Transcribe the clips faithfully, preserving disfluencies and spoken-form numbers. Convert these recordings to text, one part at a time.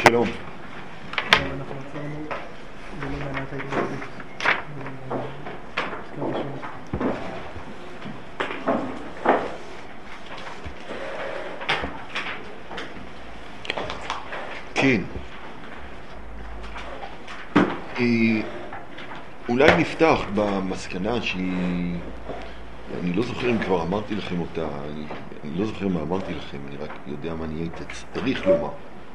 שלום. אנחנו עצרנו בלא מעט ההתגלות. כן. אולי נפתח במסקנה שהיא, אני לא זוכר אם כבר אמרתי לכם אותה, אני, אני לא זוכר מה אמרתי לכם, אני רק יודע מה אני הייתי צריך לומר.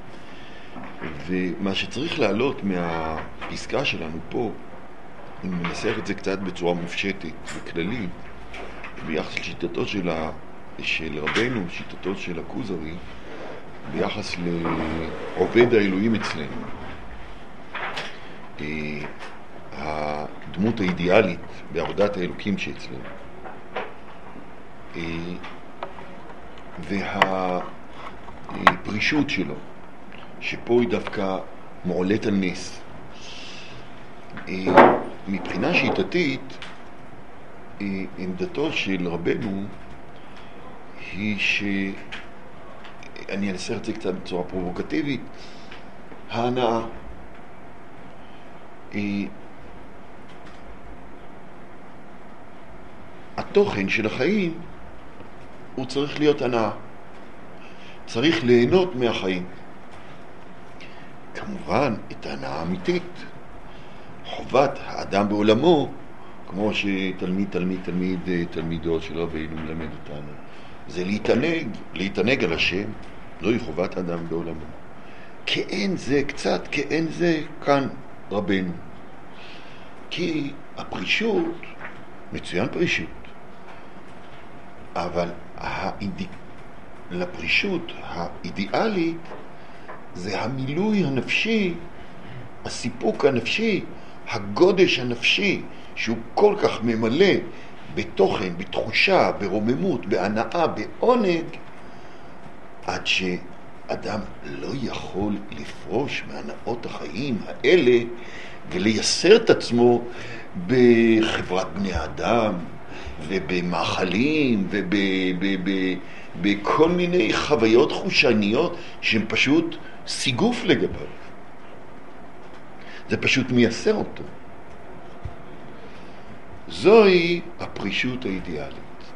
ומה שצריך לעלות מהפסקה שלנו פה, אני מנסח את זה קצת בצורה מופשטת וכללית, ביחס לשיטתו של, ה, של רבנו, שיטתו של הכוזרי, ביחס לעובד האלוהים אצלנו. הדמות האידיאלית בעבודת האלוקים שאצלנו. והפרישות שלו, שפה היא דווקא מעולת על נס. מבחינה שיטתית, עמדתו של רבנו היא ש... אני אנסה את זה קצת בצורה פרובוקטיבית, ההנאה. התוכן של החיים הוא צריך להיות הנאה. צריך ליהנות מהחיים. כמובן, את ההנאה האמיתית. חובת האדם בעולמו, כמו שתלמיד, תלמיד, תלמיד, תלמידו של רבינו מלמד אותנו, זה להתענג, להתענג על השם, זוהי חובת האדם בעולמו. כאין זה, קצת כאין זה, כאן רבנו. כי הפרישות, מצוין פרישות, אבל האיד... לפרישות האידיאלית זה המילוי הנפשי, הסיפוק הנפשי, הגודש הנפשי, שהוא כל כך ממלא בתוכן, בתחושה, ברוממות, בהנאה, בעונג, עד שאדם לא יכול לפרוש מהנאות החיים האלה ולייסר את עצמו בחברת בני האדם ובמאכלים ובכל מיני חוויות חושניות שהן פשוט סיגוף לגביו. זה פשוט מייסר אותו. זוהי הפרישות האידיאלית.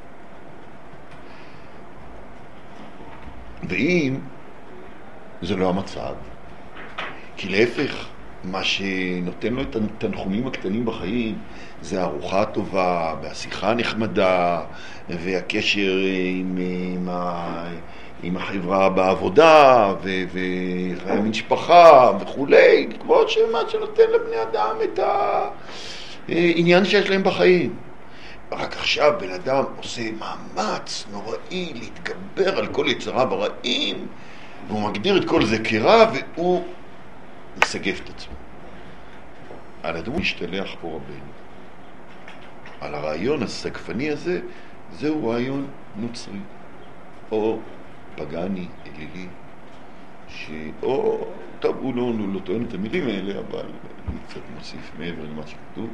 ואם זה לא המצב, כי להפך, מה שנותן לו את התנחומים הקטנים בחיים זה הארוחה הטובה והשיחה הנחמדה והקשר עם, עם, ה, עם החברה בעבודה וחיי המשפחה וכולי, כמו שמה שנותן לבני אדם את העניין שיש להם בחיים. רק עכשיו בן אדם עושה מאמץ נוראי להתגבר על כל יצריו הרעים, והוא מגדיר את כל זה כרע, והוא מסגף את עצמו. על הדמות משתלח פה רבנו. על הרעיון הסגפני הזה, זהו רעיון נוצרי, או פגני, אלילי, ש... או, טוב, הוא לא, הוא לא טוען את המילים האלה, אבל אני קצת מוסיף מעבר למה שכתוב.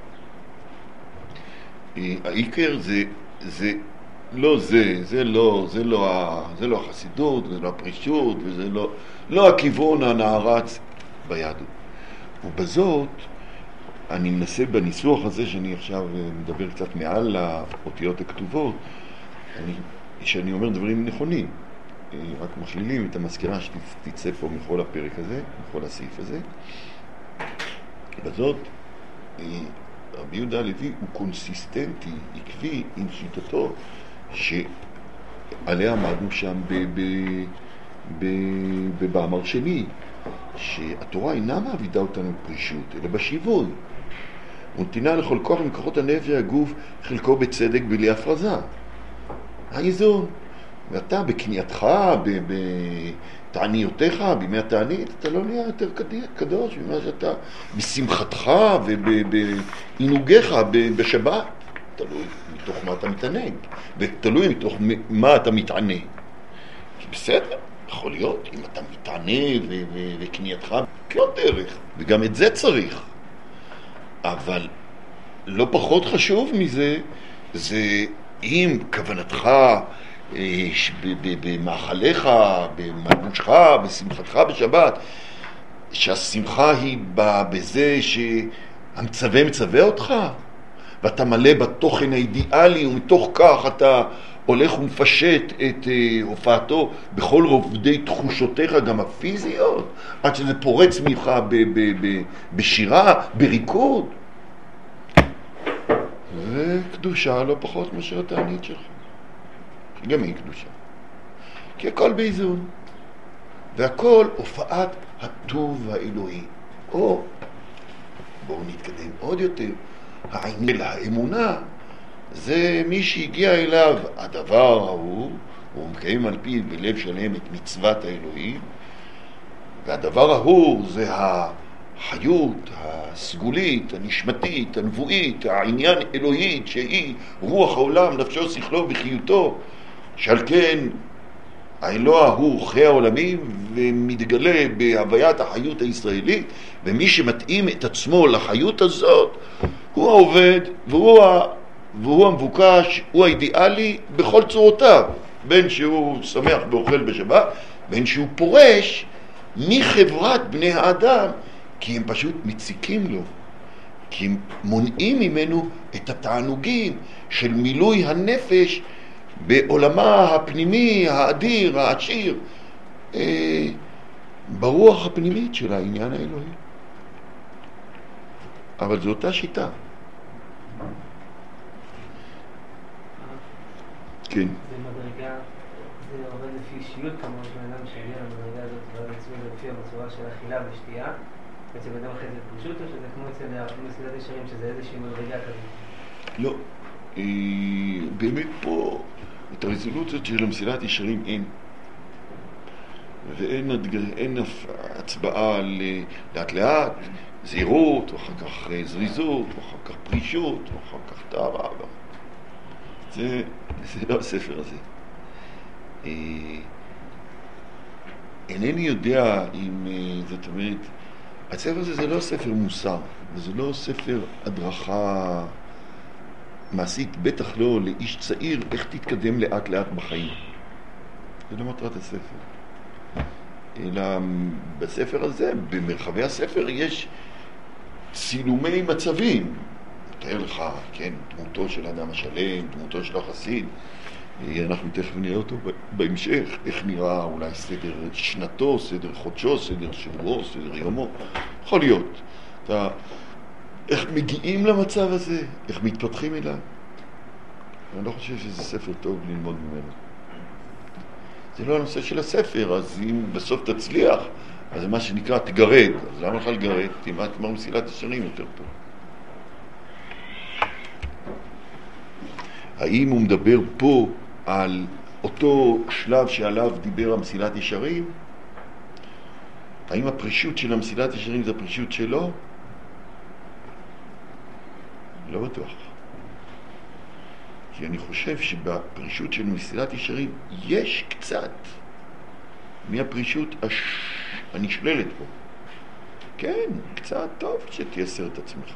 העיקר זה, זה לא זה, זה לא, זה לא, זה לא החסידות, זה לא הפרישות, וזה לא, לא הכיוון הנערץ ביהדות. ובזאת, אני מנסה בניסוח הזה שאני עכשיו מדבר קצת מעל האותיות הכתובות, אני, שאני אומר דברים נכונים, רק מכלילים את המזכירה שתצא פה מכל הפרק הזה, מכל הסעיף הזה. בזאת, רבי יהודה הלוי הוא קונסיסטנטי, עקבי עם שיטתו שעליה עמדנו שם במאמר שני, שהתורה אינה מעבידה אותנו בפרישות, אלא בשיווי. ונתינה לכל כוח מכוחות הנפש והגוף, חלקו בצדק בלי הפרזה. האיזון. ואתה בקנייתך, בתעניותיך, בימי התענית, אתה לא נהיה יותר קדוש ממה שאתה בשמחתך ובעינוגיך בשבת. תלוי מתוך מה אתה מתענג, ותלוי מתוך מה אתה מתענה. כי בסדר, יכול להיות, אם אתה מתענה וקנייתך, כן דרך, וגם את זה צריך. אבל לא פחות חשוב מזה, זה אם כוונתך במאכליך, במלבושך, בשמחתך בשבת, שהשמחה היא בזה שהמצווה מצווה אותך, ואתה מלא בתוכן האידיאלי, ומתוך כך אתה הולך ומפשט את uh, הופעתו בכל רובדי תחושותיך, גם הפיזיות, עד שזה פורץ ממך ב- ב- ב- בשירה, בריקוד. וקדושה לא פחות מאשר התענית שלך. גם היא קדושה. כי הכל באיזון. והכל הופעת הטוב האלוהי. או, בואו נתקדם עוד יותר, העניין האמונה, זה מי שהגיע אליו הדבר ההוא, הוא מקיים על פי בלב שלם את מצוות האלוהים, והדבר ההוא זה החיות, הסגולית, הנשמתית, הנבואית, העניין אלוהית, שהיא רוח העולם, נפשו, שכלו וחיותו, שעל כן האלוה הוא חי העולמים ומתגלה בהוויית החיות הישראלית, ומי שמתאים את עצמו לחיות הזאת הוא העובד והוא, ה... והוא המבוקש, הוא האידיאלי בכל צורותיו, בין שהוא שמח באוכל בשבת, בין שהוא פורש מחברת בני האדם, כי הם פשוט מציקים לו, כי הם מונעים ממנו את התענוגים של מילוי הנפש בעולמה הפנימי, האדיר, העשיר, אה, ברוח הפנימית של העניין האלוהי. אבל זו אותה שיטה. כן. זה מדרגה, זה עובד לפי אישיות, כמו שבאדם שהגיע למדרגה הזאת, ועד עצמי זה לפי בצורה של אכילה ושתייה, אצל אדם אחרי זה פרישות, או שזה כמו אצל מסילת ישרים, שזה איזושהי מדרגה כזאת? לא. באמת פה את הרזולוציות של המסילת ישרים אין. ואין הדגר, אין הצבעה על לאט לאט, זהירות, ואחר כך זריזות, ואחר כך פרישות, ואחר כך טהרה. זה, זה לא הספר הזה. אינני יודע אם, זאת אומרת, הספר הזה זה לא ספר מוסר, וזה לא ספר הדרכה מעשית, בטח לא לאיש צעיר, איך תתקדם לאט לאט בחיים. זה לא מטרת הספר. אלא בספר הזה, במרחבי הספר, יש צילומי מצבים. תאר לך, כן, דמותו של אדם השלם, דמותו של החסיד. אנחנו תכף נראה אותו בהמשך, איך נראה אולי סדר שנתו, סדר חודשו, סדר שבועו, סדר יומו. יכול להיות. אתה, איך מגיעים למצב הזה, איך מתפתחים אליו. אני לא חושב שזה ספר טוב ללמוד ממנו. זה לא הנושא של הספר, אז אם בסוף תצליח, אז זה מה שנקרא תגרד. אז למה לך לגרד? תימד כמו מסילת ישרים יותר טוב. האם הוא מדבר פה על אותו שלב שעליו דיבר המסילת ישרים? האם הפרישות של המסילת ישרים זה הפרישות שלו? לא בטוח. כי אני חושב שבפרישות של מסילת ישרים יש קצת מהפרישות הש... הנשללת פה. כן, קצת טוב שתייסר את עצמך.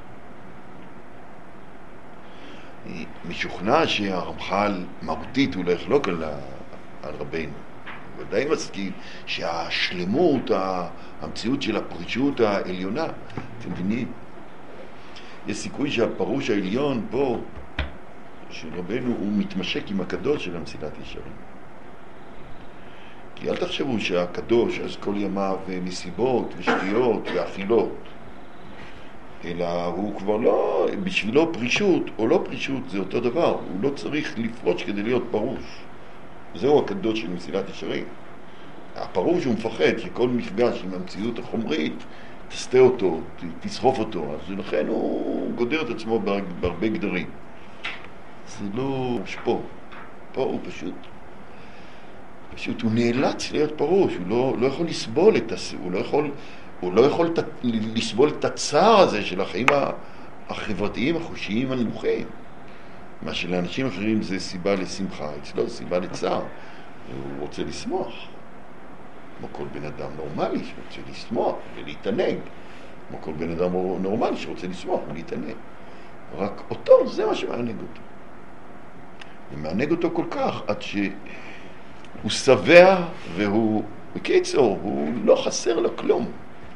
אני משוכנע שהרמח"ל מהותית הוא לא יחלוק על, ה... על רבינו. ודאי מסכים שהשלמות, המציאות של הפרישות העליונה, אתם מבינים? יש סיכוי שהפירוש העליון פה של רבנו הוא מתמשק עם הקדוש של המסילת ישרים. כי אל תחשבו שהקדוש אז כל ימיו מסיבות ושתיות ואכילות, אלא הוא כבר לא, בשבילו פרישות או לא פרישות זה אותו דבר, הוא לא צריך לפרוש כדי להיות פרוש. זהו הקדוש של מסילת ישרים. הפרוש הוא מפחד שכל מפגש עם המציאות החומרית תסתה אותו, תסחוף אותו, אז לכן הוא גודר את עצמו בהרבה גדרים. זה לא פה. פה הוא פשוט, פשוט הוא נאלץ להיות פרוש, הוא לא, לא יכול לסבול את הס... הוא לא יכול, הוא לא יכול ת... לסבול את הצער הזה של החיים החברתיים, החושיים, הנמוכים. מה שלאנשים אחרים זה סיבה לשמחה, אצלו זה סיבה לצער. הוא רוצה לשמוח. כמו כל בן אדם נורמלי שרוצה לשמוח ולהתענג. כמו כל בן אדם נורמלי שרוצה לשמוח ולהתענג. רק אותו, זה מה שמענג אותו. ומענג אותו כל כך עד שהוא שבע והוא, בקיצור, הוא לא חסר לו כלום.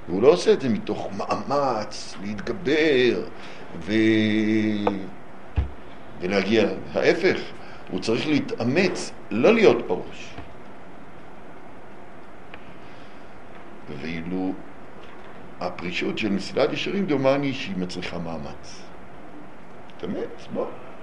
והוא לא עושה את זה מתוך מאמץ להתגבר ו... ולהגיע. ההפך, הוא צריך להתאמץ, לא להיות פרוש. ואילו הפרישות של מסילת ישרים דומני שהיא מצריכה מאמץ. תאמץ, בוא.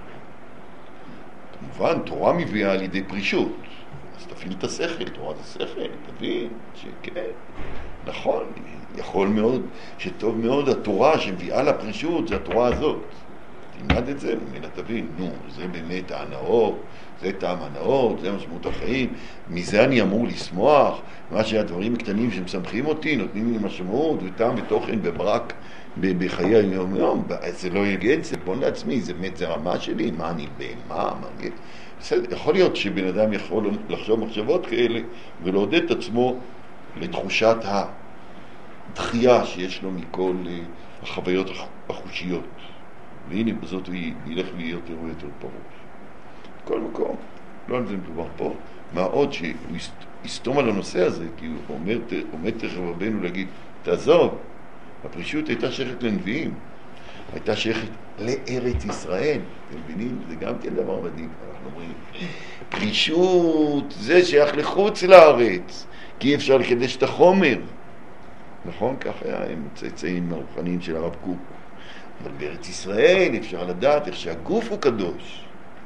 כמובן, תורה מביאה על ידי פרישות. אז תפעיל את השכל, תורה זה שכל, תבין שכן, נכון, יכול מאוד, שטוב מאוד התורה שמביאה לפרישות, זה התורה הזאת. תלמד את זה, ממנה תבין, נו, זה באמת ההנאות, זה טעם ההנאות, זה משמעות החיים, מזה אני אמור לשמוח, מה שהדברים הקטנים שמשמחים אותי, נותנים לי משמעות וטעם ותוכן וברק בחיי היום יום, זה לא יגד, זה בוא לעצמי, זה באמת, זה רמה שלי, מה אני בהמה, מה אני... בסדר, יכול להיות שבן אדם יכול לחשוב מחשבות כאלה ולעודד את עצמו לתחושת הדחייה שיש לו מכל החוויות החושיות. והנה בזאת הוא ילך להיות יותר יותר פרוש. כל מקום, לא על זה מדובר פה, מה עוד שהוא יסתום על הנושא הזה, כי הוא אומר, אומר תכף רבנו להגיד, תעזוב, הפרישות הייתה שייכת לנביאים, הייתה שייכת לארץ ישראל, אתם מבינים? זה גם כן דבר מדהים, אנחנו אומרים, פרישות זה שייך לחוץ לארץ, כי אי אפשר לקדש את החומר, נכון? כך היה, הם צאצאים הרוחניים של הרב קוק, אבל בארץ ישראל אפשר לדעת איך שהגוף הוא קדוש.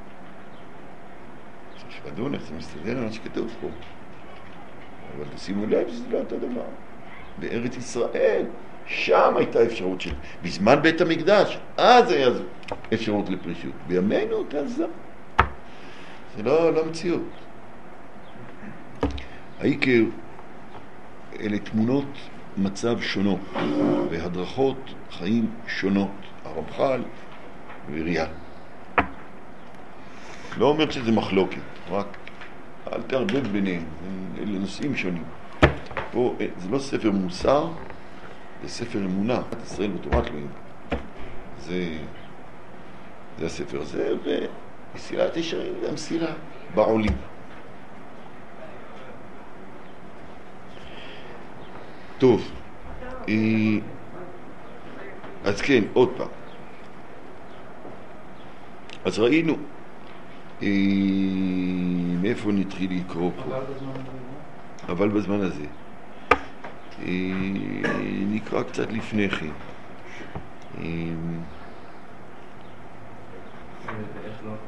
צריך לדון איך זה מסתדר על מה שכתוב פה. אבל תשימו לב שזה לא אותו דבר. בארץ ישראל, שם הייתה אפשרות של... בזמן בית המקדש, אז היה אפשרות לפרישות. בימינו, תעזוב. זה לא, לא מציאות. העיקר, אלה תמונות מצב שונות, והדרכות חיים שונות, הרמח"ל וריאל. לא אומר שזה מחלוקת, רק אל תערבב ביניהם, אלה נושאים שונים. פה זה לא ספר מוסר, זה ספר אמונה, ישראל בתורת אלוהים. זה, זה הספר הזה, ומסילת ישרים זה המסילה בעולים. טוב, אז כן, עוד פעם. אז ראינו, מאיפה נתחיל לקרוא פה? אבל בזמן הזה. נקרא קצת לפני כן. איך לא?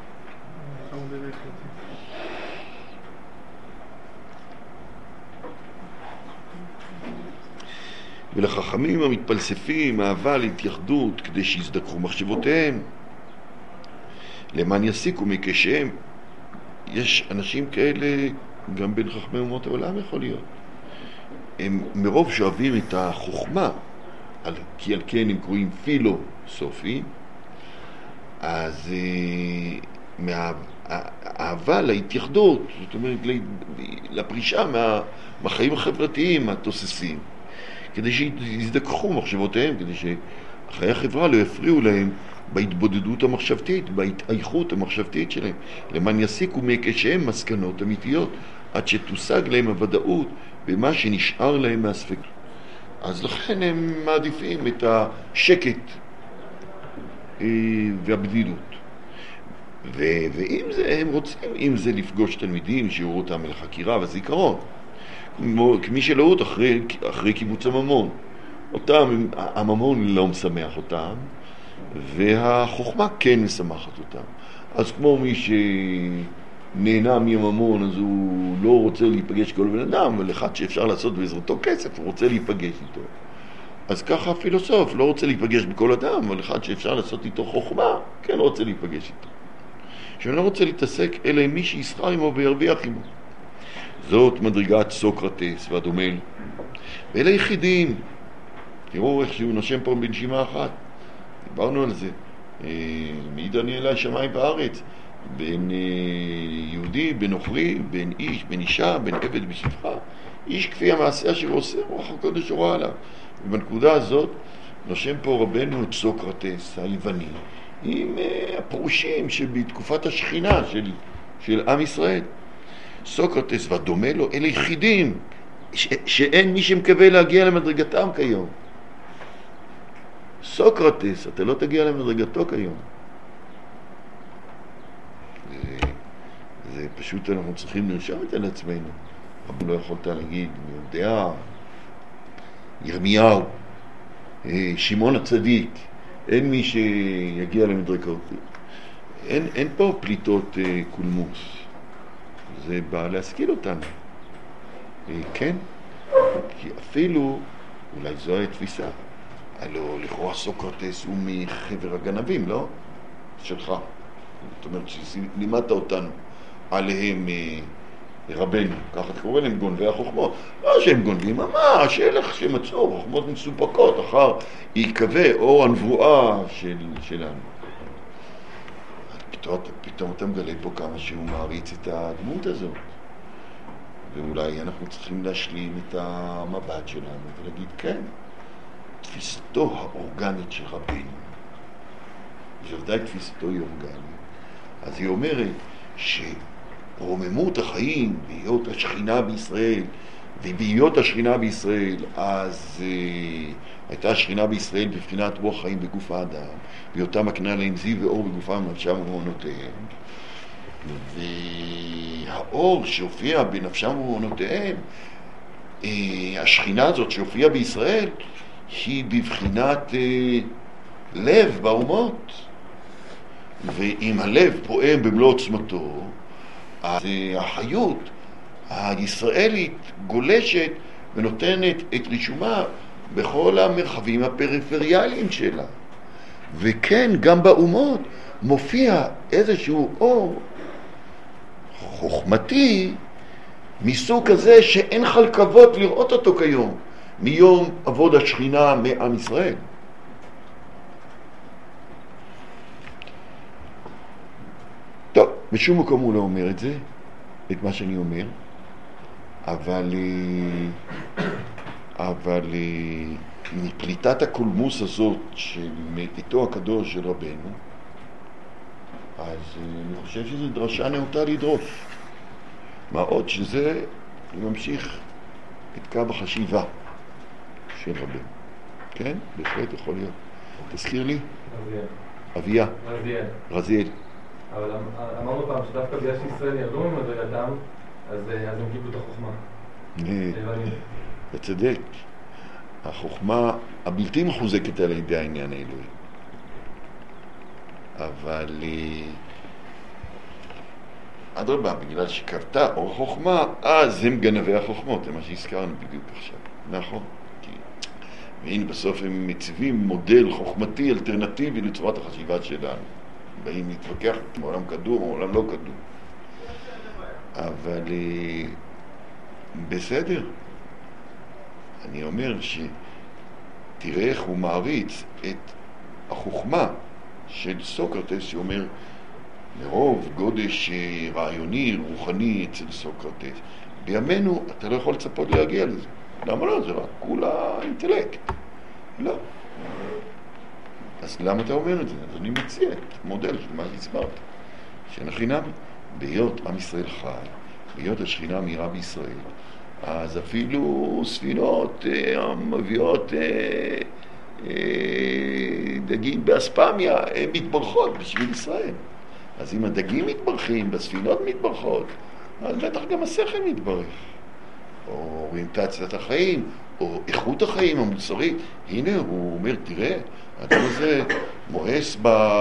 ולחכמים המתפלספים אהבה להתייחדות כדי שיזדקחו מחשבותיהם למען יסיקו מקשם. יש אנשים כאלה גם בין חכמי אומות העולם יכול להיות, הם מרוב שאוהבים את החוכמה, על, כי על כן הם קוראים פילוסופים, אז מהאהבה להתייחדות, זאת אומרת לפרישה מה, מהחיים החברתיים התוססים, כדי שיזדכחו מחשבותיהם, כדי שחיי החברה לא יפריעו להם בהתבודדות המחשבתית, בהתאיכות המחשבתית שלהם, למען יסיקו מקשם מסקנות אמיתיות, עד שתושג להם הוודאות במה שנשאר להם מהספק. אז לכן הם מעדיפים את השקט והבדידות. ו- ואם זה הם רוצים, אם זה לפגוש תלמידים שיראו אותם לחקירה וזיכרון, כמי שלאות אחרי, אחרי קיבוץ הממון. אותם, הממון לא משמח אותם, והחוכמה כן משמחת אותם. אז כמו מי שנהנה מהממון, אז הוא לא רוצה להיפגש כל בן אדם, אבל אחד שאפשר לעשות בעזרתו כסף, הוא רוצה להיפגש איתו. אז ככה הפילוסוף לא רוצה להיפגש בכל אדם, אבל אחד שאפשר לעשות איתו חוכמה, כן רוצה להיפגש איתו. שאני לא רוצה להתעסק אלא עם מי שישכר עמו וירוויח עמו. זאת מדרגת סוקרטס והדומה לו. ואלה יחידים, תראו איך שהוא נושם פה בנשימה אחת, דיברנו על זה, מעיד אני אלי שמיים וארץ, בין יהודי, בין נוכרי, בין איש, בין אישה, בין עבד בשפחה, איש כפי המעשה אשר עושה, רוח הקודש הורה עליו. ובנקודה הזאת נושם פה רבנו את סוקרטס היווני, עם הפרושים שבתקופת השכינה של, של עם ישראל. סוקרטס והדומה לו, אלה יחידים, ש, שאין מי שמקווה להגיע למדרגתם כיום. סוקרטס, אתה לא תגיע למדרגתו כיום. זה, זה פשוט אנחנו צריכים לרשום את זה לעצמנו. אבל לא יכולת להגיד, אני יודע, ירמיהו, שמעון הצדיק, אין מי שיגיע למדרגות. אין, אין פה פליטות קולמוס. זה בא להשכיל אותנו. כן, כי אפילו, אולי זו התפיסה, הלא לכאורה סוקרטס הוא מחבר הגנבים, לא? שלך. זאת אומרת שלימדת אותנו עליהם רבנו, ככה אתה קורא להם גונבי החוכמות. לא שהם גונבים, ממש, הלך שמצאו, חוכמות מסופקות, אחר יקווה אור הנבואה של, שלנו. פתאום, פתאום אתה מגלה פה כמה שהוא מעריץ את הדמות הזאת. ואולי אנחנו צריכים להשלים את המבט שלנו ולהגיד, כן, תפיסתו האורגנית של רבנו, שוודאי תפיסתו היא אורגנית. אז היא אומרת שרוממות החיים בהיות השכינה בישראל, ובהיות השכינה בישראל, אז uh, הייתה השכינה בישראל בבחינת רוח חיים בגוף האדם, בהיותה מקנה להם זיו ואור בגופם ונפשם ובמעונותיהם. והאור שהופיע בנפשם ובמעונותיהם, uh, השכינה הזאת שהופיעה בישראל, היא בבחינת uh, לב באומות. ואם הלב פועם במלוא עוצמתו, אז uh, החיות הישראלית גולשת ונותנת את רישומה בכל המרחבים הפריפריאליים שלה. וכן, גם באומות מופיע איזשהו אור חוכמתי מסוג כזה שאין חלקבות לראות אותו כיום, מיום עבוד השכינה מעם ישראל. טוב, בשום מקום הוא לא אומר את זה, את מה שאני אומר, אבל אבל מפליטת הקולמוס הזאת שמאיתו הקדוש של רבנו, אז אני חושב שזו דרשה נאותה לדרוש. מה עוד שזה ממשיך את קו החשיבה של רבנו. כן? בהחלט יכול להיות. תזכיר לי? רזיאל. אביה. רזיאל. רזיאל. אבל אמרנו פעם שדווקא בגלל שישראל ירדו ממדרגתם, אז הם קיבלו את החוכמה. אתה צודק. החוכמה הבלתי מחוזקת על ידי העניין האלוהי. אבל אדרבה, בגלל שקרתה אור חוכמה, אז הם גנבי החוכמות, זה מה שהזכרנו בדיוק עכשיו. נכון. והנה בסוף הם מציבים מודל חוכמתי אלטרנטיבי לצורת החשיבה שלנו. באים להתווכח עם עולם קדום או עולם לא קדום. אבל בסדר. אני אומר שתראה איך הוא מעריץ את החוכמה של סוקרטס, שאומר מרוב גודש רעיוני, רוחני אצל סוקרטס. בימינו אתה לא יכול לצפות להגיע לזה. למה לא? זה רק כולה אינטלקט. לא. אז למה אתה אומר את זה? אז אני מציע את המודל של מה שהסברת. שנחינם, בהיות עם ישראל חי, בהיות השכינה מהירה בישראל, אז אפילו ספינות אה, מביאות אה, אה, דגים באספמיה, הן מתברכות בשביל ישראל. אז אם הדגים מתברכים, בספינות מתברכות, אז בטח גם השכל מתברך. או אוריינטציית החיים, או איכות החיים המוסרית. הנה, הוא אומר, תראה, האדם הזה מואס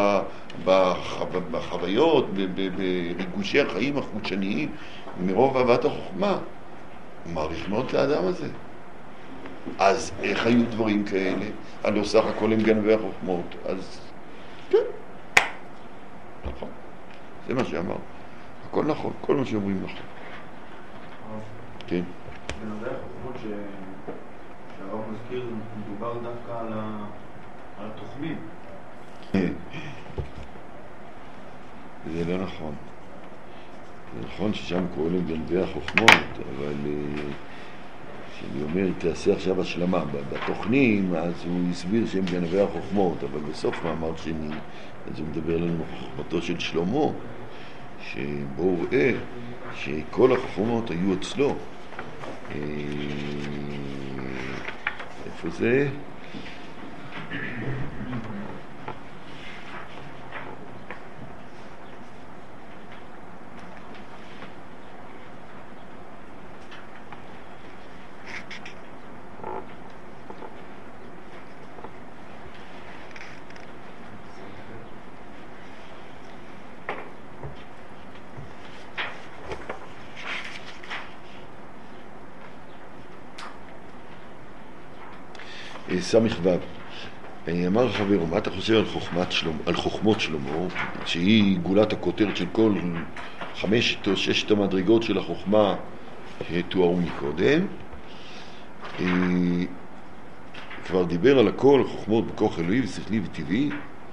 בחוויות, בריגושי החיים החודשניים, מרוב אהבת החוכמה. הוא מעריך מאוד את האדם הזה. אז איך היו דברים כאלה? הלא סך הכל הם גנבי החוכמות. אז כן, נכון. זה מה שאמר. הכל נכון, כל מה שאומרים נכון. כן. בנושא החוכמות שהרב מזכיר, מדובר דווקא על התוכמים. זה לא נכון. זה נכון ששם קוראים להם גנבי החוכמות, אבל כשאני אומר, תעשה עכשיו השלמה. בתוכנים, אז הוא הסביר שהם גנבי החוכמות, אבל בסוף מאמר שני, אז הוא מדבר לנו חוכמתו של שלמה, שבו הוא ראה שכל החוכמות היו אצלו. איפה זה? סמך ו'. אמר חברו, מה אתה חושב על חוכמת שלמה, על חוכמות שלמה, שהיא גולת הכותרת של כל חמשת או ששת המדרגות של החוכמה שתוארו מקודם. כבר דיבר על הכל, חוכמות בכוח אלוהי ושכלי וטבעי,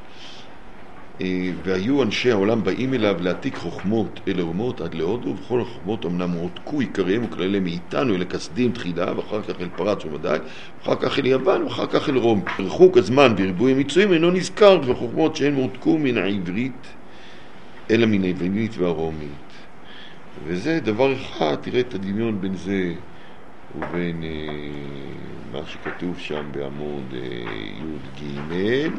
והיו אנשי העולם באים אליו להעתיק חוכמות אל האומות עד להודו, וכל החוכמות אמנם הועתקו עיקריהם וכלליהם מאיתנו אל הכסדים תחילה, ואחר כך אל פרץ ומדי, ואחר כך אל יוון, ואחר כך אל רום. רחוק הזמן וריבוי המצויים אינו נזכר בחוכמות שהן הועתקו מן העברית אלא מן היוונית והרומית. וזה דבר אחד, תראה את הדמיון בין זה ובין אה, מה שכתוב שם בעמוד אה, י' ג'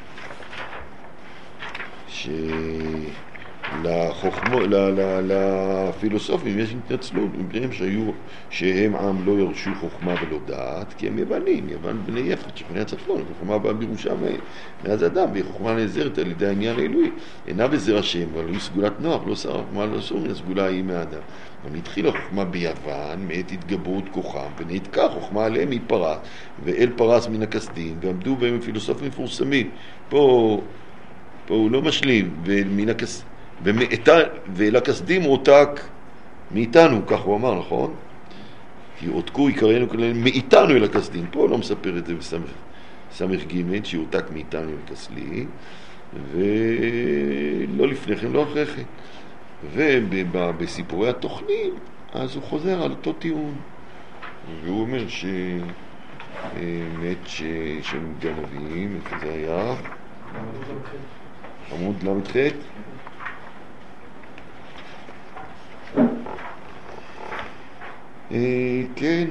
שלחוכמות, לפילוסופים יש התנצלות מפניהם שהיו, שהם עם לא ירשו חוכמה ולא דעת, כי הם יוונים, יוון בני יפת, שכני הצפון, חוכמה באה בירושה מאז אדם, והיא חוכמה נעזרת על ידי העניין האלוהי, אינה בזר השם, אבל היא סגולת נוח, לא שר חוכמה לא אסור מן הסגולה היא מאדם. אבל התחילה חוכמה ביוון, מעת התגברות כוחם, ונעתקה חוכמה עליהם מפרס, ואל פרס מן הכסדים, ועמדו בהם פילוסופים מפורסמים. פה פה הוא לא משלים, ומן הכס... ומאתה... ואל הכסדים הועתק מאיתנו, כך הוא אמר, נכון? כי הועתקו עיקרינו כללים מאיתנו אל הכסדים. פה לא מספר את זה בסמך, סמך ג' שהועתק מאיתנו אל הכסלי, ולא לפני כן, לא אחרי כן. ובסיפורי התוכנים, אז הוא חוזר על אותו טיעון. והוא אומר ש... באמת ש... שהם גנבים, איפה זה היה? עמוד למ"ח. כן,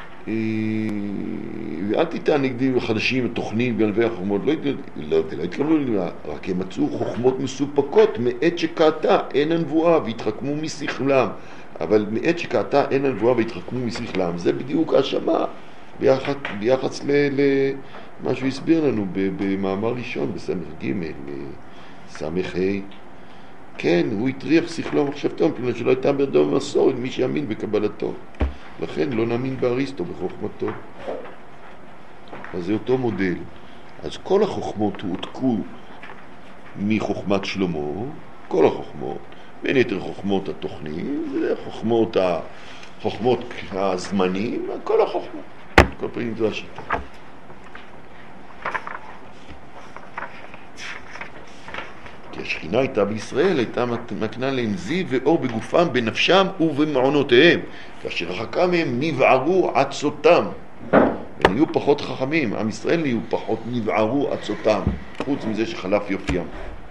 ואל תטען נגדים החדשים, התוכנים, גנבי החוכמות, לא התכוונו לנבואה, רק הם מצאו חוכמות מסופקות מעת שקעתה, אין הנבואה והתחכמו משכלם. אבל מעת שקעתה אין הנבואה והתחכמו משכלם. זה בדיוק האשמה ביחס למה שהוא הסביר לנו במאמר ראשון בסמך ג' סמך ה'. כן, הוא הטריח שכלו ומחשבתו מפני שלא הייתה בידו במסורת מי שיאמין בקבלתו. לכן לא נאמין באריסטו בחוכמתו. אז זה אותו מודל. אז כל החוכמות הועתקו מחוכמת שלמה, כל החוכמות, בין יתר חוכמות התוכנים, וחוכמות החוכמות הזמנים, כל החוכמות. כל פעמים זו השיטה. כי השכינה הייתה בישראל, הייתה מקנה להם זיו ואור בגופם, בנפשם ובמעונותיהם. כאשר רחקה מהם נבערו עצותם. הם נהיו פחות חכמים, עם ישראל נהיו פחות נבערו עצותם, חוץ מזה שחלף יופיים.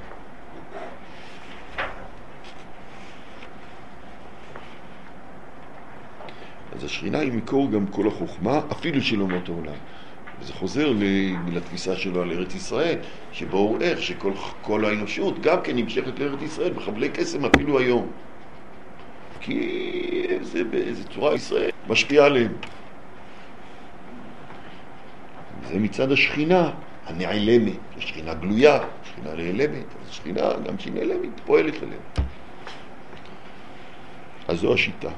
אז השכינה היא מקור גם כל החוכמה, אפילו של אומות העולם. וזה חוזר לתפיסה שלו על ארץ ישראל, שבו איך שכל כל האנושות גם כן נמשכת לארץ ישראל בחבלי קסם אפילו היום. כי זה באיזו צורה ישראל משפיעה עליהם. זה מצד השכינה הנעלמת, השכינה גלויה, השכינה נעלמת, אז השכינה גם שהיא נעלמת פועלת עליהם. אז זו השיטה.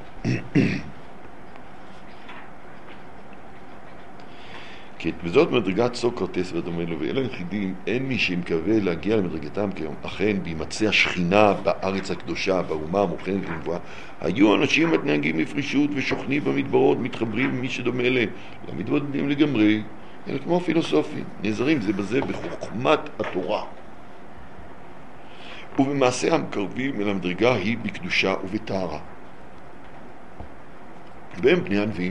כי בזאת מדרגת סוקרטס ודומה לו, ואלה היחידים, אין מי שמקווה להגיע למדרגתם כיום. אכן, בימצא השכינה בארץ הקדושה, באומה המוכנת לנבואה, היו אנשים מתנהגים לפרישות ושוכנים במדברות, מתחברים עם מי שדומה להם, לא מתבודדים לגמרי, אלא כמו פילוסופים, נעזרים זה בזה בחוכמת התורה. ובמעשה המקרבים אל המדרגה היא בקדושה ובטהרה. והם בני הנביאים.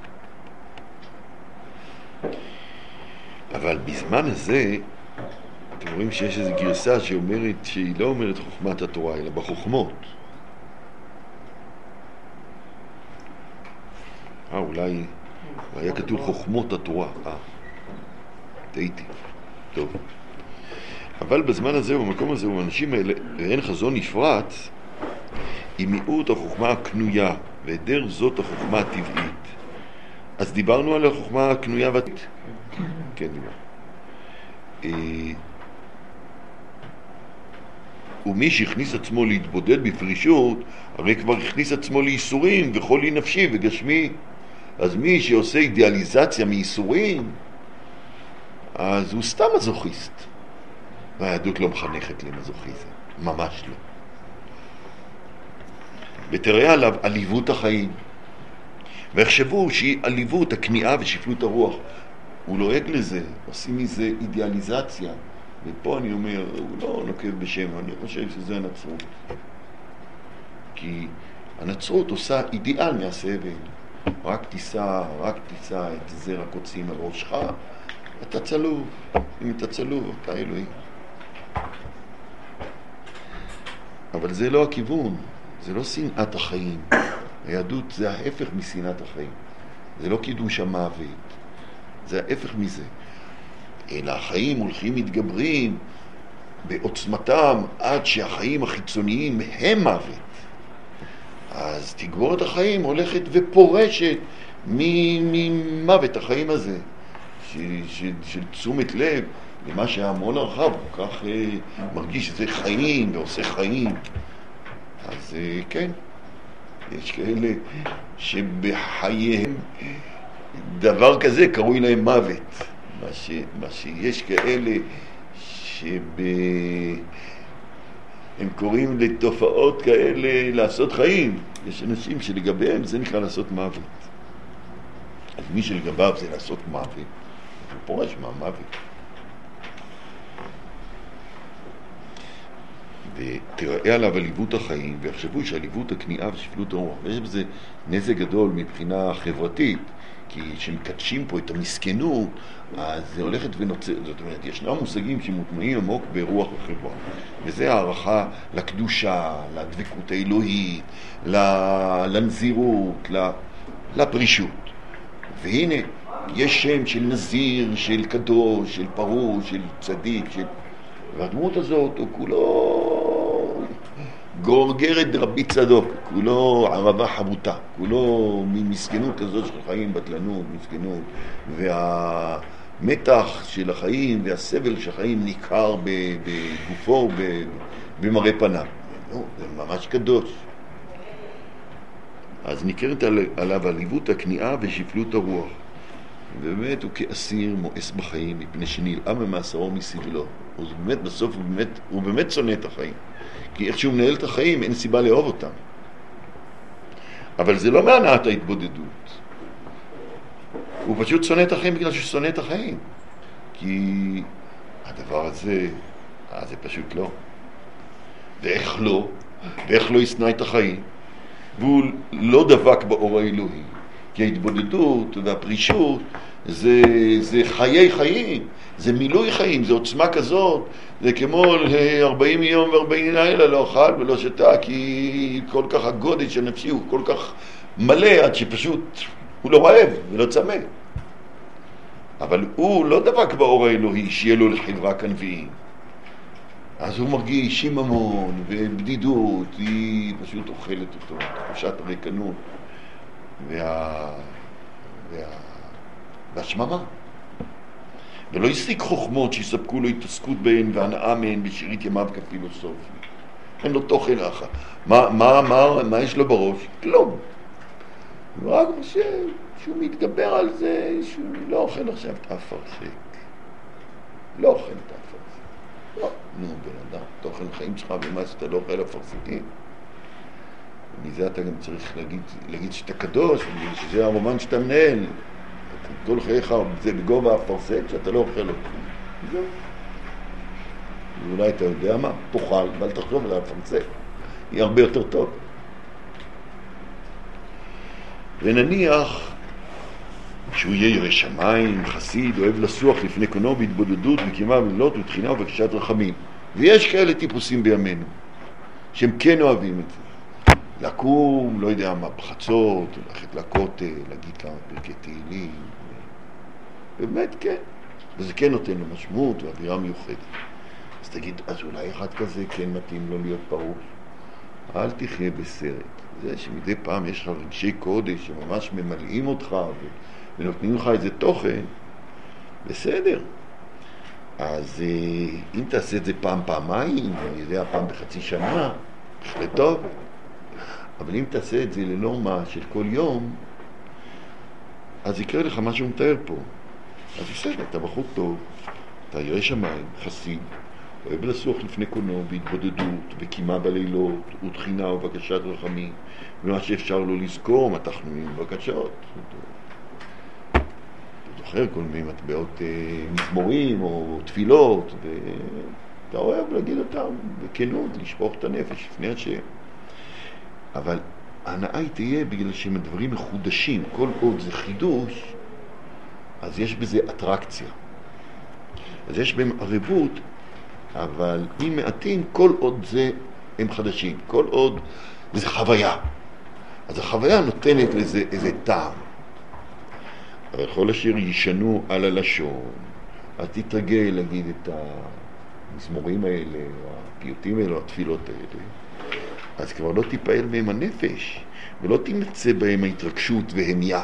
אבל בזמן הזה רואים שיש איזו גרסה שאומרת, שהיא לא אומרת חוכמת התורה, אלא בחוכמות. אה, אולי היה כתוב חוכמות התורה. אה, טעיתי. טוב. אבל בזמן הזה, במקום הזה, האנשים האלה, ואין חזון נפרט, היא מיעוט החוכמה הקנויה, והיעדר זאת החוכמה הטבעית. אז דיברנו על החוכמה הקנויה והטבעית. כן, דיברנו. ומי שהכניס עצמו להתבודד בפרישות, הרי כבר הכניס עצמו לאיסורים וחולי נפשי וגשמי. אז מי שעושה אידיאליזציה מאיסורים, אז הוא סתם מזוכיסט. והיהדות לא מחנכת למזוכיזם, ממש לא. ותראה עליו עליבות החיים, והחשבו שהיא עליבות, הכניעה ושפלות הרוח. הוא לועג לזה, עושים מזה אידיאליזציה. ופה אני אומר, הוא לא נוקב בשם, אני חושב שזה הנצרות. כי הנצרות עושה אידיאל מהסבל. רק תישא, רק תישא את זרע קוצים על ראשך, אתה צלוב. אם אתה צלוב, אתה אלוהים. אבל זה לא הכיוון, זה לא שנאת החיים. היהדות זה ההפך משנאת החיים. זה לא קידוש המוות, זה ההפך מזה. אלא החיים הולכים מתגברים בעוצמתם עד שהחיים החיצוניים הם מוות. אז תגבורת החיים הולכת ופורשת ממוות החיים הזה, של, של, של תשומת לב למה שההמון הרחב כל כך אה, מרגיש שזה חיים ועושה חיים. אז אה, כן, יש כאלה שבחייהם דבר כזה קרוי להם מוות. מה, ש, מה שיש כאלה שב... הם קוראים לתופעות כאלה לעשות חיים. יש אנשים שלגביהם זה נקרא לעשות מוות. אז מי שלגביו זה לעשות מוות, הוא פורש מהמוות. ותראה עליו עליבות החיים, ויחשבו שעליבות הכניעה ושפלות הרוח. ויש בזה נזק גדול מבחינה חברתית, כי כשמקדשים פה את המסכנות, אז זה הולכת ונוצר. זאת אומרת, ישנם מושגים שמוטמעים עמוק ברוח החברה. וזה הערכה לקדושה, לדבקות האלוהית, לנזירות, לפרישות. והנה, יש שם של נזיר, של קדוש, של פרוש, של צדיק, של... והדמות הזאת הוא כולו גורגרת רבי צדוק, כולו ערבה חבוטה, כולו ממסכנות כזאת של חיים, בטלנות, מסכנות, והמתח של החיים והסבל של החיים ניכר בגופו, במראה פניו. זה ממש קדוש. אז ניכרת עליו עליבות הכניעה ושפלות הרוח. ובאמת הוא כאסיר מואס בחיים מפני שנלאה ממאסרו מסבלו. הוא באמת בסוף הוא באמת, הוא באמת שונא את החיים. כי איך שהוא מנהל את החיים אין סיבה לאהוב אותם. אבל זה לא מהנעת ההתבודדות. הוא פשוט שונא את החיים בגלל שהוא שונא את החיים. כי הדבר הזה, אה, זה פשוט לא. ואיך לא? ואיך לא ישנא את החיים? והוא לא דבק באור האלוהי. כי ההתבודדות והפרישות זה, זה חיי חיים, זה מילוי חיים, זה עוצמה כזאת, זה כמו ארבעים יום ו-ארבעים לילה לא אכל ולא שתה, כי כל כך הגודל של נפשי הוא כל כך מלא עד שפשוט הוא לא רעב ולא צמא. אבל הוא לא דבק באור האלוהי שיהיה לו לחברה כנביאים. אז הוא מרגיש שיממון ובדידות, היא פשוט אוכלת אותו, תחושת הריקנות. וה... וה... והשממה. ולא ישיג חוכמות שיספקו לו התעסקות בהן והנאה מהן בשארית ימיו כפילוסופי. אין לו תוכן אחר. מה, מה, מה, מה יש לו בראש? כלום. הוא רק חושב שהוא מתגבר על זה שהוא לא אוכל עכשיו את האפרסק. לא אוכל את האפרסק. לא, נו, בן אדם, תוכן החיים שלך ומה שאתה לא אוכל אפרסקים. מזה אתה גם צריך להגיד, להגיד שאתה קדוש, שזה הרומן שאתה מנהל. כל חייך זה בגובה הפרסק שאתה לא אוכל אותו. זהו. ואולי אתה יודע מה, תאכל, ואל תחשוב על הפרסק. היא הרבה יותר טוב. ונניח שהוא יהיה ירא שמיים, חסיד, אוהב לסוח לפני קונו בהתבודדות, בקימה ובלילות ובתחינה ובבקשת רחמים. ויש כאלה טיפוסים בימינו, שהם כן אוהבים את זה. לקום, לא יודע מה, בחצות, ללכת לכותל, להגיד כמה פרקי תהילים. באמת כן. וזה כן נותן לו משמעות ואווירה מיוחדת. אז תגיד, אז אולי אחד כזה כן מתאים לו להיות פרוש. אל תחיה בסרט. זה שמדי פעם יש לך רגשי קודש שממש ממלאים אותך ו... ונותנים לך איזה תוכן, בסדר. אז אם תעשה את זה פעם, פעמיים, אני יודע, פעם בחצי שנה, בהחלט טוב. אבל אם תעשה את זה לנורמה של כל יום, אז יקרה לך מה שהוא מתאר פה. אז בסדר, אתה בחור טוב, אתה ירא שמיים, חסיד, אוהב לסוח לפני קונו, בהתבודדות, בקימה בלילות, ותחינה ובקשת רחמים, ומה שאפשר לו לזכור, מתחנונים ובקשות. אתה זוכר כל מיני מטבעות אה, מזמורים או תפילות, ואתה אוהב להגיד אותם בכנות, לשפוך את הנפש לפני השם. אבל ההנאה היא תהיה בגלל שהם דברים מחודשים, כל עוד זה חידוש, אז יש בזה אטרקציה. אז יש בהם ערבות, אבל אם מעטים, כל עוד זה הם חדשים, כל עוד זה חוויה. אז החוויה נותנת לזה איזה טעם. אבל כל אשר ישנו על הלשון, אז תתרגל להגיד את המזמורים האלה, או הפיוטים האלה, או התפילות האלה, אז כבר לא תיפעל מהם הנפש, ולא תימצא בהם ההתרגשות והמיה.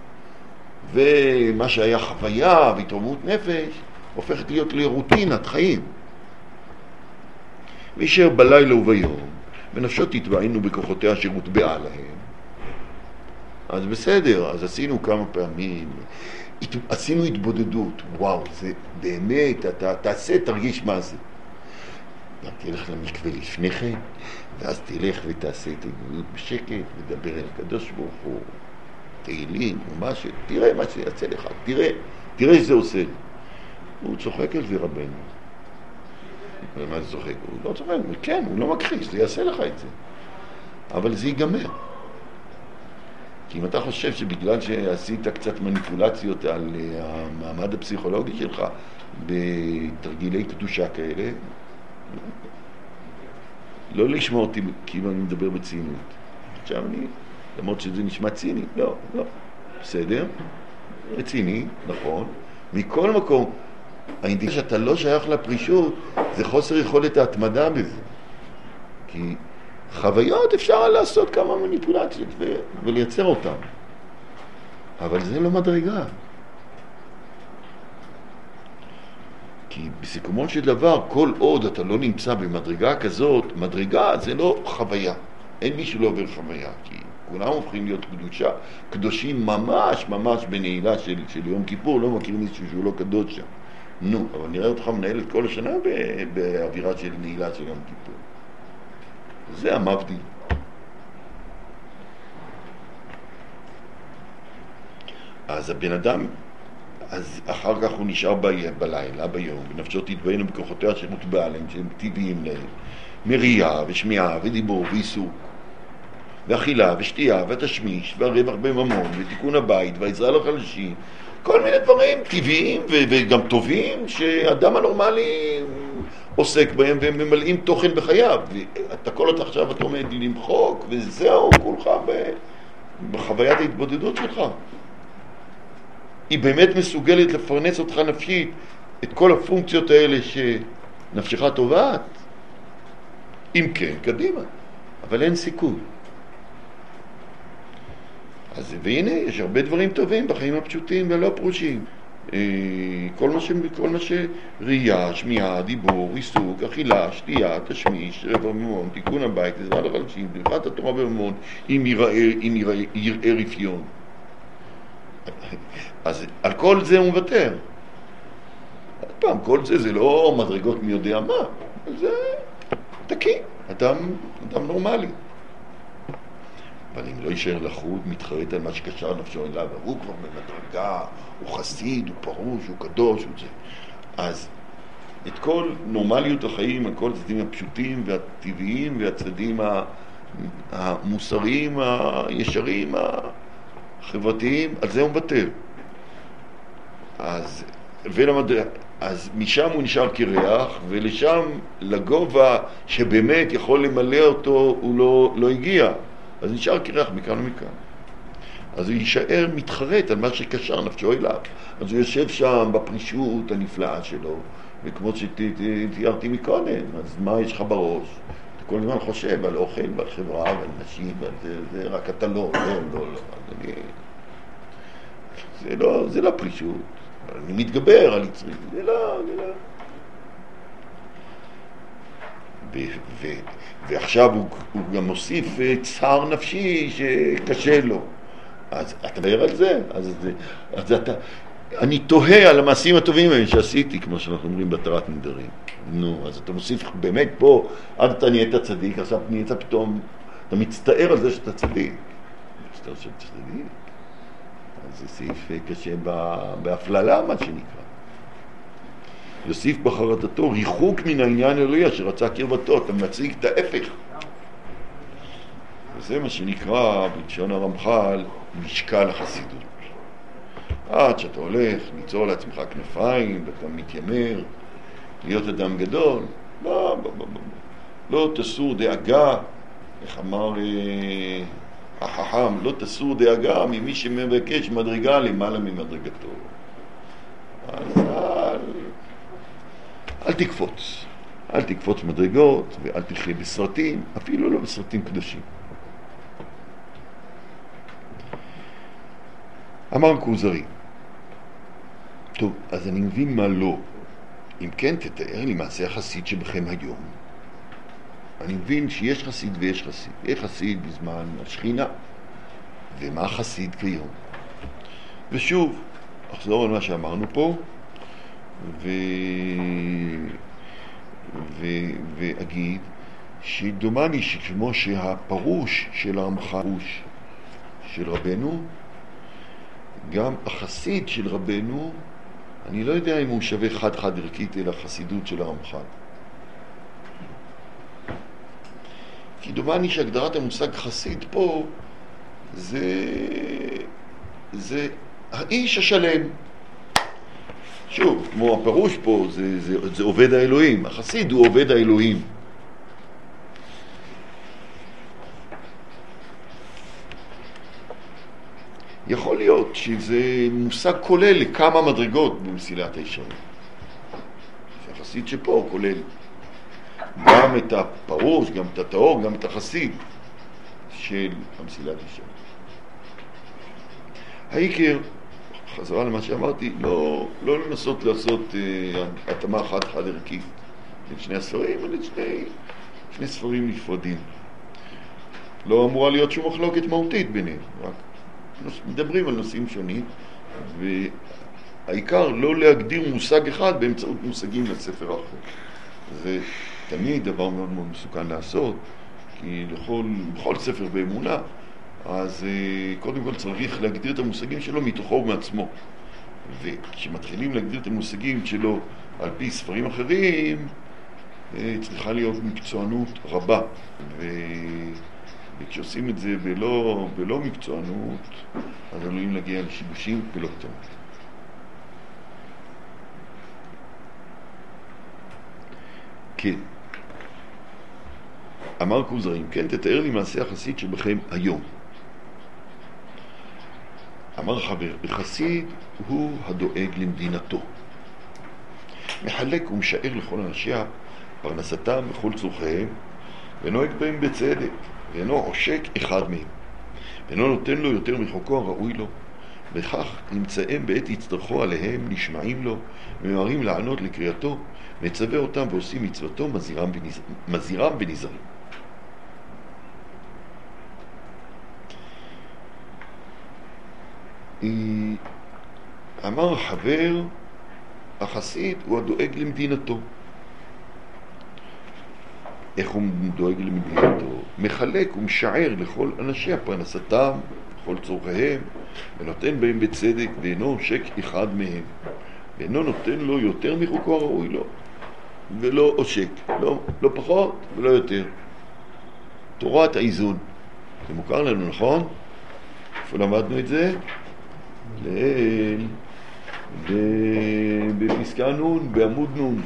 ומה שהיה חוויה והתרוממות נפש, הופכת להיות לרוטינת חיים. וישר בלילה וביום, ונפשו תתבענו בכוחותיה אשר הוטבעה להם. אז בסדר, אז עשינו כמה פעמים, עשינו התבודדות, וואו, זה באמת, אתה תעשה, תרגיש מה זה. גם תלך למקווה לפני כן, ואז תלך ותעשה את ההתבודדות בשקט, ודבר אל הקדוש ברוך הוא, תהילים או משהו, תראה מה שיעשה לך, תראה, תראה שזה עושה. הוא צוחק על זה רבנו. ומה זה צוחק? הוא לא צוחק, כן, הוא לא מכחיש, זה יעשה לך את זה. אבל זה ייגמר. כי אם אתה חושב שבגלל שעשית קצת מניפולציות על המעמד הפסיכולוגי שלך בתרגילי קדושה כאלה, לא לשמוע אותי כאילו אני מדבר בצינות. עכשיו אני, למרות שזה נשמע ציני, לא, לא, בסדר, רציני, נכון. מכל מקום, האינדיקציה שאתה לא שייך לפרישות, זה חוסר יכולת ההתמדה בזה. כי חוויות אפשר לעשות כמה מניפולציות ו- ולייצר אותן. אבל זה לא מדרגה. כי בסיכומון של דבר, כל עוד אתה לא נמצא במדרגה כזאת, מדרגה זה לא חוויה. אין מישהו לא עובר חוויה, כי כולם הופכים להיות קדושה, קדושים ממש ממש בנעילה של, של יום כיפור, לא מכיר מישהו שהוא לא קדוש שם. נו, אבל נראה אותך מנהל את כל השנה באווירה של נעילה של יום כיפור. זה המבדיל. אז הבן אדם, אז אחר כך הוא נשאר ב, בלילה, ביום, ונפשו תתבענו בכוחותיה שמוטבע להם, שהם טבעיים להם, מריאה ושמיעה ודיבור ועיסוק, ואכילה ושתייה ותשמיש והרווח בממון ותיקון הבית והעזרה לחלשים, כל מיני דברים טבעיים ו- וגם טובים שאדם הנורמלי עוסק בהם והם ממלאים תוכן בחייו. ואתה כל עוד עכשיו אתה עומד למחוק וזהו כולך ב- בחוויית ההתבודדות שלך. היא באמת מסוגלת לפרנס אותך נפשית את כל הפונקציות האלה שנפשך טובעת? אם כן, קדימה. אבל אין סיכוי. אז והנה, יש הרבה דברים טובים בחיים הפשוטים ולא פרושים. כל מה ש... כל מה שראייה, שמיעה, דיבור, עיסוק, אכילה, שתייה, תשמיש, רבע ממון, תיקון הבית, עזרה לחלשים, דרכת התורה בממון, אם יראה רפיון. אז על כל זה הוא מוותר. פעם, כל זה זה לא מדרגות מי יודע מה, זה תקין, אדם, אדם נורמלי. אבל אם לא יישאר לחוד, מתחרט על מה שקשר נפשו אליו, הוא כבר במדרגה, הוא חסיד, הוא פרוש, הוא קדוש, הוא זה. אז את כל נורמליות החיים, על כל הצדדים הפשוטים והטבעיים והצדדים המוסריים, הישרים, החברתיים, על זה הוא מבטל. אז, ולמד... אז משם הוא נשאר קרח, ולשם לגובה שבאמת יכול למלא אותו הוא לא, לא הגיע. אז נשאר קרח מכאן ומכאן. אז הוא יישאר מתחרט על מה שקשר נפשו אליו. אז הוא יושב שם בפרישות הנפלאה שלו, וכמו שתיארתי מקודם, אז מה יש לך בראש? אתה כל הזמן חושב על אוכל ועל חברה ועל נשים ועל זה, זה רק אתה לא, לא, לא, לא. אני... זה לא, זה לא פרישות. אני מתגבר על יצרי, זה לא, זה לא. ו- ו- ועכשיו הוא, הוא גם מוסיף צער נפשי שקשה לו. אז אתה מדבר על זה? אז, אז אתה, אני תוהה על המעשים הטובים האלה שעשיתי, כמו שאנחנו אומרים בתרת נדרים. נו, אז אתה מוסיף באמת פה, עד אתה נהיית צדיק, עכשיו נהיית פתאום, אתה מצטער על זה שאתה צדיק. מצטער שאתה צדיק. אז זה סעיף קשה בהפללה, מה שנקרא. יוסיף בחרטתו ריחוק מן העניין אלוהי אשר רצה קרבתו, אתה מציג את ההפך. וזה מה שנקרא בלשון הרמח"ל משקל החסידות. עד שאתה הולך ליצור לעצמך כנפיים ואתה מתיימר להיות אדם גדול, לא, לא, לא, לא תסור דאגה, איך אמר אה, החכם, לא תסור דאגה ממי שמבקש מדרגה למעלה ממדרגתו. אז אל, אל תקפוץ, אל תקפוץ מדרגות ואל תחיה בסרטים, אפילו לא בסרטים קדושים. אמר כוזרי, טוב, אז אני מבין מה לא. אם כן, תתאר לי מעשה החסיד שבכם היום. אני מבין שיש חסיד ויש חסיד. יש חסיד בזמן השכינה, ומה חסיד כיום. ושוב, אחזור על מה שאמרנו פה, ו... ו... ואגיד שדומני שכמו שהפרוש של הרמח"ל של רבנו, גם החסיד של רבנו, אני לא יודע אם הוא שווה חד חד ערכית אל החסידות של הרמח"ל. כי דומני שהגדרת המושג חסיד פה זה, זה האיש השלם. שוב, כמו הפירוש פה, זה, זה, זה עובד האלוהים. החסיד הוא עובד האלוהים. יכול להיות שזה מושג כולל לכמה מדרגות במסילת הישרים. החסיד שפה הוא כולל גם את הפירוש, גם את התאור, גם את החסיד של המסילת הישרים. העיקר, חזרה למה שאמרתי, לא, לא לנסות לעשות אה, התאמה חד חד ערכית בין שני הספרים, אלא שני, שני ספרים נפרדים. לא אמורה להיות שום מחלוקת מהותית ביניהם, רק מדברים על נושאים שונים, והעיקר לא להגדיר מושג אחד באמצעות מושגים לספר אחר. זה תמיד דבר מאוד מאוד מסוכן לעשות, כי לכל, בכל ספר באמונה, אז קודם כל צריך להגדיר את המושגים שלו מתוכו ומעצמו. וכשמתחילים להגדיר את המושגים שלו על פי ספרים אחרים, צריכה להיות מקצוענות רבה. ו... וכשעושים את זה בלא, בלא מקצוענות, אז עלולים להגיע לשיבושים ולא טוב. כן. אמר כוזרי, כן, תתאר לי מעשה החסיד שבכם היום. אמר חבר, החסיד הוא הדואג למדינתו. מחלק ומשאר לכל אנשיה פרנסתם וכל צורכיהם, ונוהג בהם בצדק. ואינו עושק אחד מהם, ואינו נותן לו יותר מחוקו הראוי לו, וכך נמצאים בעת יצטרכו עליהם, נשמעים לו, ממהרים לענות לקריאתו, מצווה אותם ועושים מצוותו, מזירם, ונז... מזירם ונזרים. אמר חבר, החסיד הוא הדואג למדינתו. איך הוא דואג למדינתו? מחלק ומשער לכל אנשי פרנסתם, לכל צורכיהם, ונותן בהם בצדק, ואינו עושק אחד מהם. ואינו נותן לו יותר מחוקו הראוי לו, ולא עושק, לא, לא פחות ולא יותר. תורת האיזון. זה מוכר לנו, נכון? איפה למדנו את זה? לאל, בפסקה נון, בעמוד נון.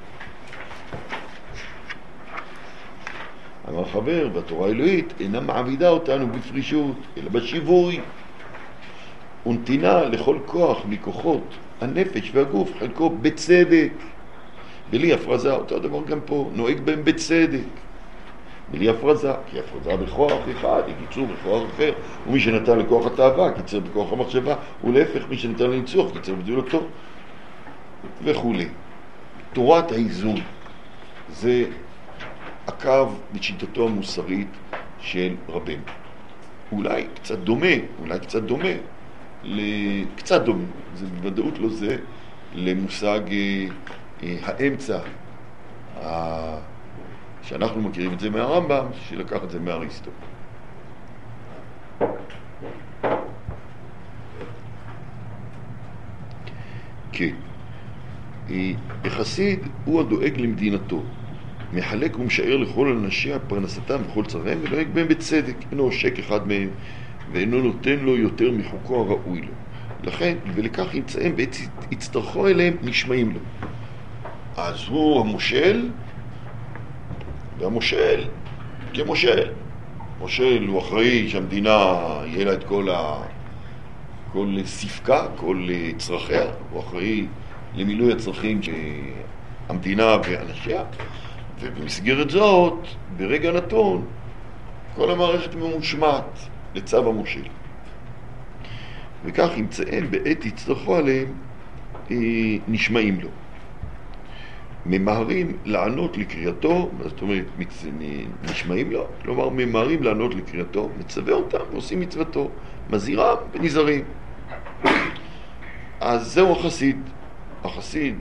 אמר חבר, והתורה האלוהית אינה מעבידה אותנו בפרישות, אלא בשיווי ונתינה לכל כוח מכוחות הנפש והגוף, חלקו בצדק, בלי הפרזה. אותו דבר גם פה, נוהג בהם בצדק, בלי הפרזה, כי הפרזה בכוח אחד, היא קיצור בכוח אחר, ומי שנתן לכוח התאווה, קיצר בכוח המחשבה, ולהפך, מי שנתן לניצוח, קיצר בגדולתו, וכו'. תורת האיזון, זה הקו בשיטתו המוסרית של רבנו. אולי קצת דומה, אולי קצת דומה, קצת דומה, זה בוודאות לא זה, למושג אה, אה, האמצע, ה... שאנחנו מכירים את זה מהרמב"ם, שלקח את זה מאריסטו. כן. החסיד הוא הדואג למדינתו, מחלק ומשאר לכל אנשיה פרנסתם וכל צרכיהם, ונוהג בהם בצדק, אינו עושק אחד מהם, ואינו נותן לו יותר מחוקו הראוי לו. לכן, ולכך ימצאם בעת יצטרכו אליהם, נשמעים לו. אז הוא המושל, והמושל, כמושל. מושל הוא אחראי שהמדינה יהיה לה את כל, ה... כל ספקה, כל צרכיה. הוא אחראי למילוי הצרכים שהמדינה ואנשיה. ובמסגרת זאת, ברגע נתון, כל המערכת ממושמעת לצו המושל. וכך ימצאם בעת יצטרכו עליהם, נשמעים לו. ממהרים לענות לקריאתו, זאת אומרת, נשמעים לו, כלומר, ממהרים לענות לקריאתו, מצווה אותם ועושים מצוותו, מזהירם ונזהרים. אז זהו החסיד. החסיד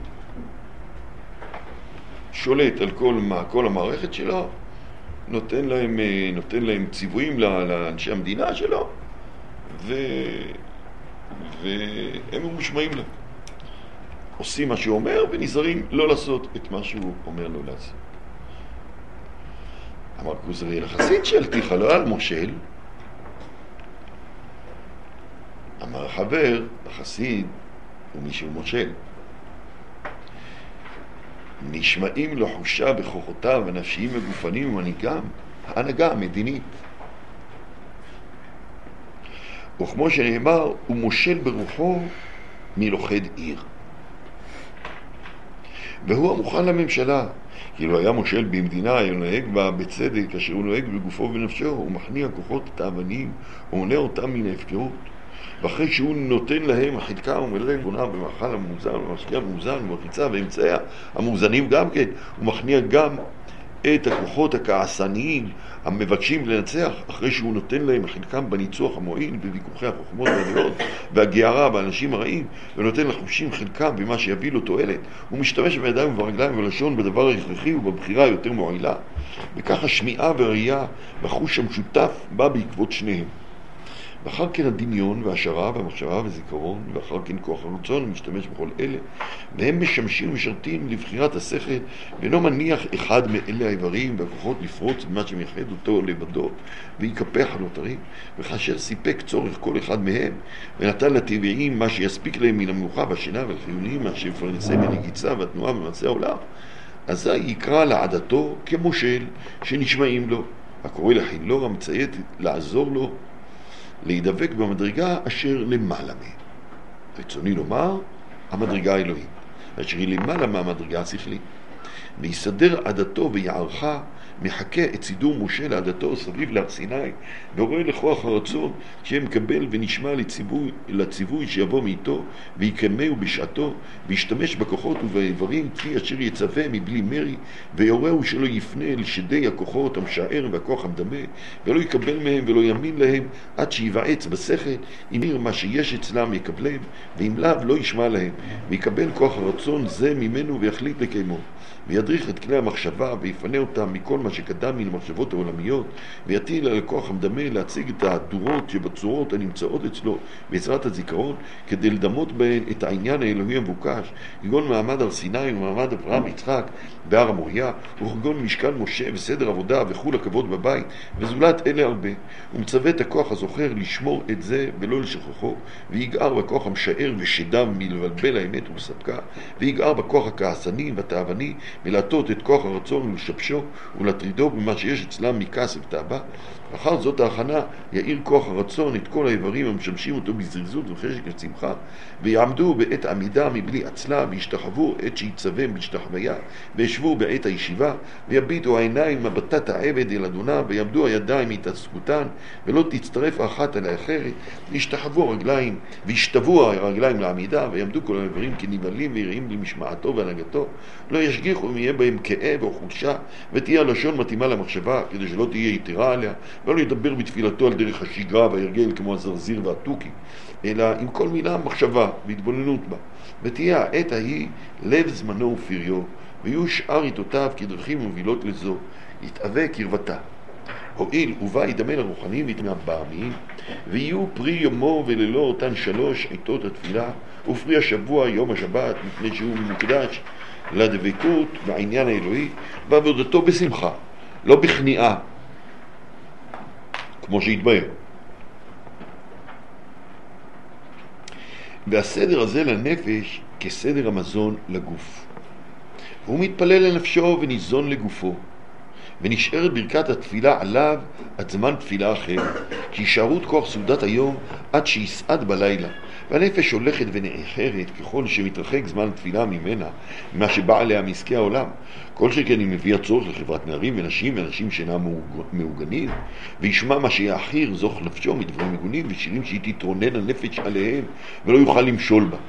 שולט על כל, כל המערכת שלו, נותן להם, נותן להם ציוויים לאנשי המדינה שלו, ו... והם מושמעים לו. עושים מה שהוא אומר ונזהרים לא לעשות את מה שהוא אומר לו לעשות. אמר כוזרי לחסיד שאלתיך לא על מושל. אמר חבר, החסיד הוא מי שהוא מושל. נשמעים לו חושה בכוחותיו הנפשיים וגופניים ומנהיגם, ההנהגה המדינית. וכמו שנאמר, הוא מושל ברוחו מלוכד עיר. והוא המוכן לממשלה, כאילו היה מושל במדינה, היה נוהג בה בצדק, כאשר הוא נוהג בגופו ובנפשו, הוא מכניע כוחות תאוונים, הוא מונע אותם מן ההפקרות. ואחרי שהוא נותן להם חלקה ומלא להם בונה במאכל המאוזן, ומשקיע מאוזן, ומחיצה ואמצעיה המאוזנים גם כן, הוא מכניע גם את הכוחות הכעסניים המבקשים לנצח, אחרי שהוא נותן להם חלקם בניצוח המועיל, בוויכוחי החוכמות והדעות והגערה באנשים הרעים, ונותן לחושים חלקם במה שיביא לו תועלת. הוא משתמש בידיים וברגליים ובלשון בדבר ההכרחי ובבחירה יותר מועילה, וכך השמיעה והראייה בחוש המשותף בא בעקבות שניהם. ואחר כן הדמיון והשערה והמחשבה וזיכרון, ואחר כן כוח הרצון משתמש בכל אלה, והם משמשים ומשרתים לבחירת השכל, ואינו מניח אחד מאלה האיברים והכוחות לפרוץ במה שמייחד אותו לבדו, ויקפח הנותרים, וכאשר סיפק צורך כל אחד מהם, ונתן לטבעיים מה שיספיק להם מן המנוחה והשינה והחיוניים, מה שיפרנסי מנגיצה והתנועה במעשה העולם, אזי יקרא לעדתו כמושל שנשמעים לו, הקורא לחילו המציית לעזור לו, להידבק במדרגה אשר למעלה מהם. רצוני לומר, המדרגה האלוהית, אשר היא למעלה מהמדרגה השכלית. ויסדר עדתו ויערכה, מחכה את סידור משה לעדתו סביב להר סיני, ורואה לכוח הרצון שיהיה מקבל ונשמע לציווי, לציווי שיבוא מאיתו, ויקמהו בשעתו, וישתמש בכוחות ובאיברים כפי אשר יצווה מבלי מרי, ויורהו שלא יפנה אל שדי הכוחות המשער והכוח המדמה, ולא יקבל מהם ולא יאמין להם, עד שיבעץ בשכל, אם יראה מה שיש אצלם יקבלם, ואם לאו לא ישמע להם, ויקבל כוח הרצון זה ממנו ויחליט לקיימו. וידריך את כלי המחשבה ויפנה אותם מכל מה שקדם מלמחשבות העולמיות, ויטיל על הכוח המדמה להציג את הדורות שבצורות הנמצאות אצלו בעזרת הזיכרון, כדי לדמות בהן את העניין האלוהי המבוקש, כגון מעמד הר סיני ומעמד אברהם יצחק בהר המוריה, וכגון משכן משה וסדר עבודה וכול הכבוד בבית, וזולת אלה הרבה. הוא מצווה את הכוח הזוכר לשמור את זה ולא לשכחו, ויגער בכוח המשער ושדם מלבלבל האמת ולספקה, ויגער בכוח הכעסני והתאווני מלהטות את כוח הרצון ולשבשו ולהטרידו במה שיש אצלם מכעס ותאווה. אחר זאת ההכנה יאיר כוח הרצון את כל האיברים המשמשים אותו בזריזות וחשק ושמחה, ויעמדו בעת עמידה מבלי עצלה, וישתחוו עת שיצווה בהשתחוויה, וישבו בעת הישיבה, ויביטו העיניים מבטת העבד אל אדונה, ויעמדו הידיים מהתעסקותן, ולא תצטרף האחת על האחרת, וישתחוו הרגליים, וישתוו הרגליים לעמידה, ויעמדו כל האיברים כנבלים ויראים למשמעתו והנהגתו, לא ישגיחו אם יהיה בהם כאב או חולשה, ותהיה הלשון מתאימה למחשבה, כדי שלא תהיה יתרה עליה, ולא ידבר בתפילתו על דרך השגרה וההרגל כמו הזרזיר והתוכי, אלא עם כל מילה מחשבה והתבוננות בה, ותהיה העת ההיא לב זמנו ופריו, ויהיו שאר עיתותיו כדרכים מובילות לזו, יתאווה קרבתה. הועיל ובה ידמה לרוחנים ויתמע בעמים, ויהיו פרי יומו וללא אותן שלוש עיתות התפילה, ופרי השבוע יום השבת, מפני שהוא מוקדש לדבקות בעניין האלוהי, ועבודתו בשמחה, לא בכניעה, כמו שהתבהר. והסדר הזה לנפש כסדר המזון לגוף. והוא מתפלל לנפשו וניזון לגופו, ונשארת ברכת התפילה עליו עד זמן תפילה אחר, כי יישארות כוח סעודת היום עד שיסעד בלילה, והנפש הולכת ונאחרת ככל שמתרחק זמן תפילה ממנה, ממה שבא עליה מעסקי העולם. כל שכן היא מביאה צורך לחברת נערים ונשים ואנשים שאינם מעוגנים, וישמע מה שיאחיר זוך נפשו מדברים מגונים ושירים שהיא תתרונן הנפש עליהם ולא יוכל למשול בה.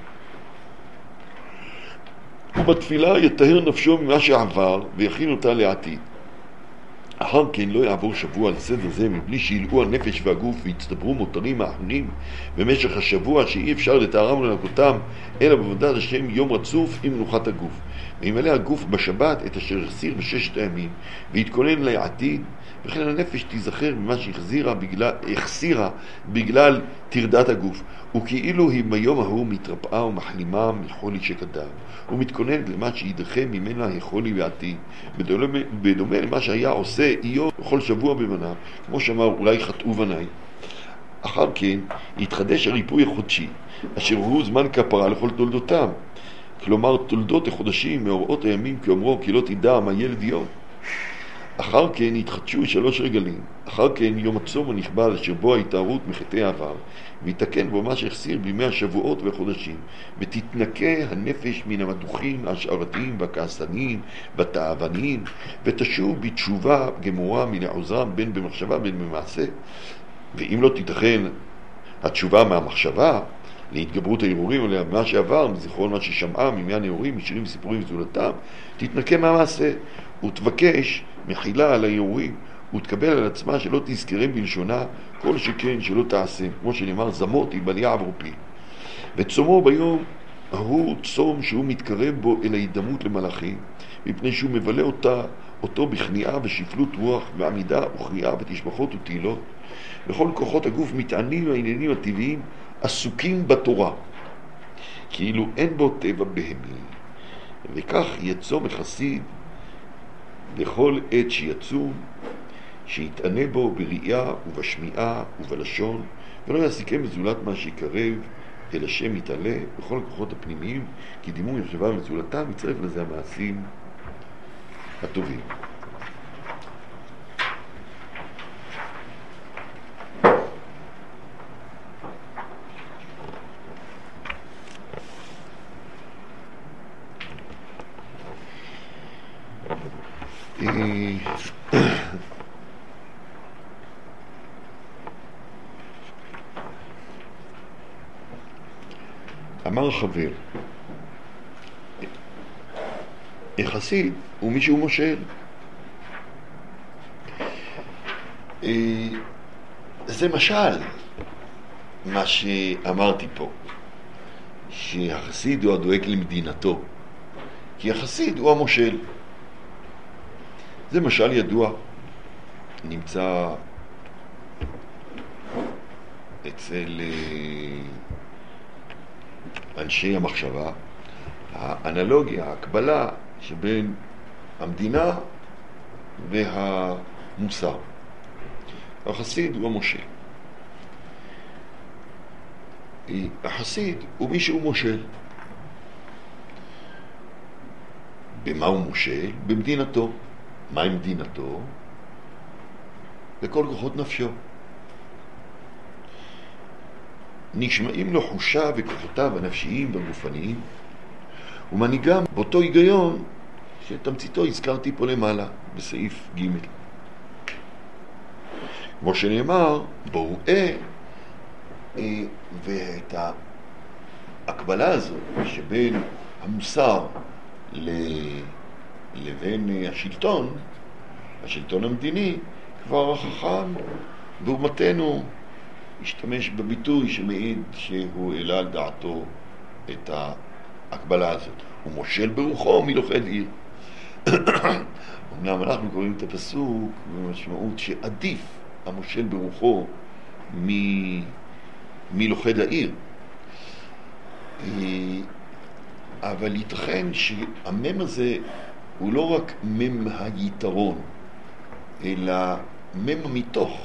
ובתפילה יטהר נפשו ממה שעבר ויכין אותה לעתיד. אחר כן לא יעבור שבוע על סדר זה מבלי שילאו הנפש והגוף והצטברו מותרים האחרים במשך השבוע שאי אפשר לתארם ולנקותם אלא בעבודת השם יום רצוף עם מנוחת הגוף. וימלא הגוף בשבת את אשר החסיר בששת הימים ויתכונן לעתיד, וכן הנפש תיזכר במה שהחזירה בגלל, החסירה בגלל תרדת הגוף, וכאילו היא ביום ההוא מתרפאה ומחלימה מחולי שקדם, ומתכוננת למה שידחה ממנה החולי בעתיד, בדומה, בדומה למה שהיה עושה איוב בכל שבוע במנה, כמו שאמר אולי חטאו בניי. אחר כן יתחדש הריפוי החודשי, אשר הוא זמן כפרה לכל תולדותם, כלומר תולדות החודשים מאורעות הימים, כאומרו כי לא תדע מה ילד יום. אחר כן יתחדשו שלוש רגלים, אחר כן יום הצום הנכבד אשר בו ההתארות מחטאי העבר, ויתקן בו מה שהחסיר בימי השבועות והחודשים, ותתנקה הנפש מן המדוחים השערתיים והכעסניים והתאווניים, ותשוב בתשובה גמורה מן העוזרם בין במחשבה בין במעשה. ואם לא תיתכן התשובה מהמחשבה להתגברות הערעורים עליה מה שעבר, מזיכרון מה ששמעה מימי הנעורים, משירים וסיפורים וזולתם, תתנקה מהמעשה ותבקש מחילה על הערעורים, ותקבל על עצמה שלא תזכרם בלשונה כל שכן שלא תעשה, כמו שנאמר זמות יבלע עברפי. וצומו ביום ההוא צום שהוא מתקרב בו אל ההידמות למלאכים, מפני שהוא מבלה אותה, אותו בכניעה ושפלות רוח ועמידה וקריאה ותשבחות ותהילות. וכל כוחות הגוף מתענים העניינים הטבעיים עסוקים בתורה, כאילו אין בו טבע בהמי. וכך יצום החסיד בכל עת שיצום, שיתענה בו בראייה ובשמיעה ובלשון, ולא יעסיקם בזולת מה שיקרב אל השם יתעלה בכל הכוחות הפנימיים, כי דימוי מחשבה וזולתם יצרף לזה המעשים הטובים. אמר חבר, החסיד הוא מישהו מושל. זה משל מה שאמרתי פה, שהחסיד הוא הדואג למדינתו, כי החסיד הוא המושל. זה משל ידוע, נמצא אצל אנשי המחשבה, האנלוגיה, ההקבלה שבין המדינה והמוסר. החסיד הוא המושל. החסיד הוא מי שהוא מושל. במה הוא מושל? במדינתו. מהי מדינתו? בכל כוחות נפשו. נשמעים לו חושה וכוחותיו הנפשיים והגופניים, ומנהיגם באותו היגיון שתמציתו הזכרתי פה למעלה, בסעיף ג'. כמו שנאמר, בואו אה, אה, ואת ההקבלה הזו שבין המוסר ל... לבין השלטון, השלטון המדיני, כבר החכם באומתנו השתמש בביטוי שמעיד שהוא העלה על דעתו את ההקבלה הזאת. הוא מושל ברוחו מלוכד עיר. אמנם אנחנו קוראים את הפסוק במשמעות שעדיף המושל ברוחו מ... מלוכד העיר. אבל ייתכן שהמם הזה הוא לא רק מם היתרון, אלא מם המתוך.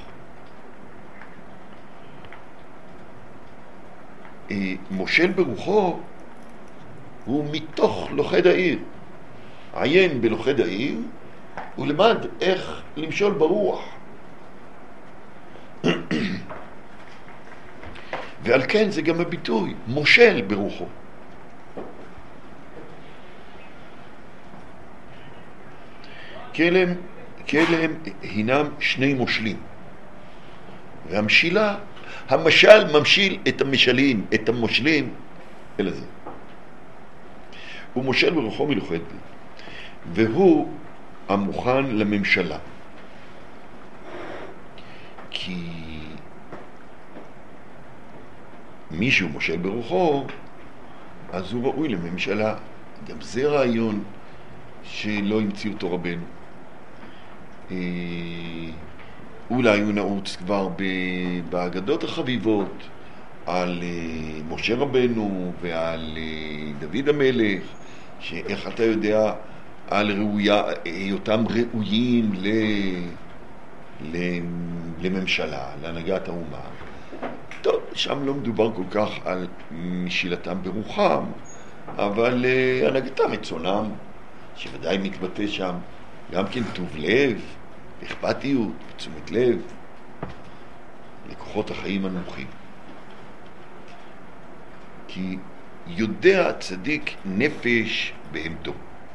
מושל ברוחו הוא מתוך לוכד העיר. עיין בלוכד העיר ולמד איך למשול ברוח. ועל כן זה גם הביטוי, מושל ברוחו. כאלה הם הינם שני מושלים. והמשילה, המשל ממשיל את המשלים, את המושלים, אל זה. הוא מושל ברוחו מלוכד, והוא המוכן לממשלה. כי מישהו מושל ברוחו, אז הוא ראוי לממשלה. גם זה רעיון שלא המציאו אותו רבנו. אולי הוא נעוץ כבר באגדות החביבות על משה רבנו ועל דוד המלך, שאיך אתה יודע על ראויה, היותם ראויים ל, ל, לממשלה, להנהגת האומה. טוב, שם לא מדובר כל כך על משילתם ברוחם, אבל הנהגתם את צונם, שוודאי מתבטא שם גם כן טוב לב, אכפתיות, תשומת לב, לכוחות החיים הנמוכים. כי יודע צדיק נפש בהמתו.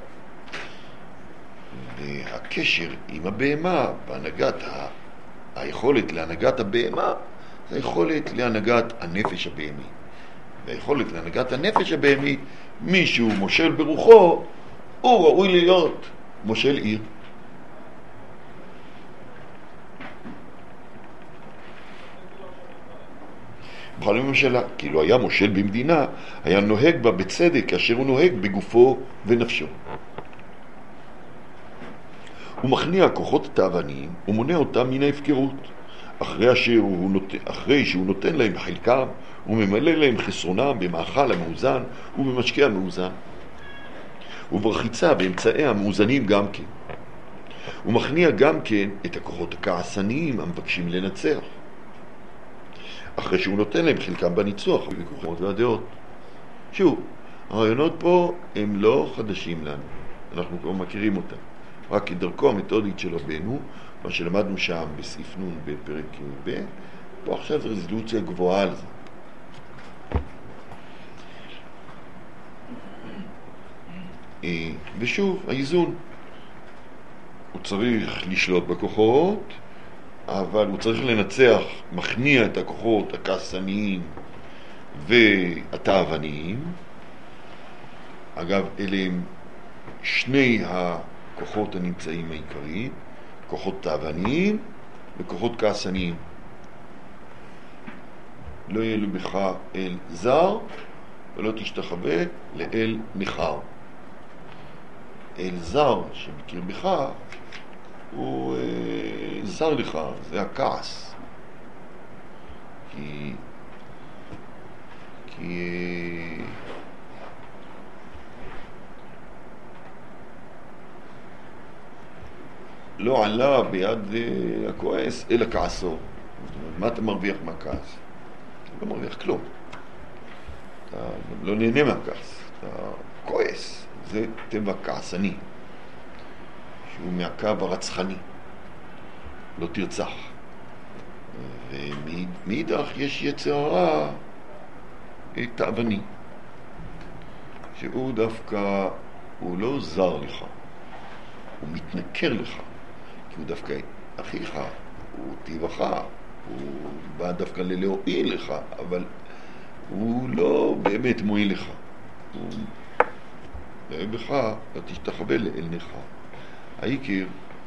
והקשר עם הבהמה, בהנהגת ה... היכולת להנהגת הבהמה, זה היכולת להנהגת הנפש הבהמי. והיכולת להנהגת הנפש הבהמי, מישהו מושל ברוחו, הוא ראוי להיות מושל עיר. בכל הממשלה, כאילו היה מושל במדינה, היה נוהג בה בצדק כאשר הוא נוהג בגופו ונפשו. הוא מכניע כוחות תאווניים ומונע אותם מן ההפקרות. אחרי, שהוא נותן, אחרי שהוא נותן להם חלקם, הוא ממלא להם חסרונם במאכל המאוזן ובמשקה המאוזן. וברחיצה באמצעי המאוזנים גם כן. הוא מכניע גם כן את הכוחות הכעסניים המבקשים לנצח. אחרי שהוא נותן להם חלקם בניצוח ובכוחות והדעות. שוב, הרעיונות פה הם לא חדשים לנו. אנחנו כבר מכירים אותם. רק כדרכו המתודית של רבנו, מה שלמדנו שם בסעיף נון בפרק ב', פה עכשיו רזולוציה גבוהה על זה. ושוב, האיזון. הוא צריך לשלוט בכוחות, אבל הוא צריך לנצח, מכניע את הכוחות הכעסניים והתאווניים. אגב, אלה הם שני הכוחות הנמצאים העיקריים, כוחות תאווניים וכוחות כעסניים. לא יהיה בך אל זר ולא תשתחווה לאל מחר. אל זר שבקרבך זר לך, זה הכעס. כי... כי... לא עלה ביד הכועס, אלא כעסו. זאת אומרת, מה אתה מרוויח מהכעס? אתה לא מרוויח כלום. אתה לא נהנה מהכעס. אתה כועס. זה טבע כעסני, שהוא מהקו הרצחני. לא תרצח. ומאידך יש יצר הרע תאווני, שהוא דווקא, הוא לא זר לך, הוא מתנכר לך, כי הוא דווקא אחיך, הוא טבעך, הוא בא דווקא ללהועיל לך, אבל הוא לא באמת מועיל לך. הוא בך, תשתחווה לאלנך. העיקר,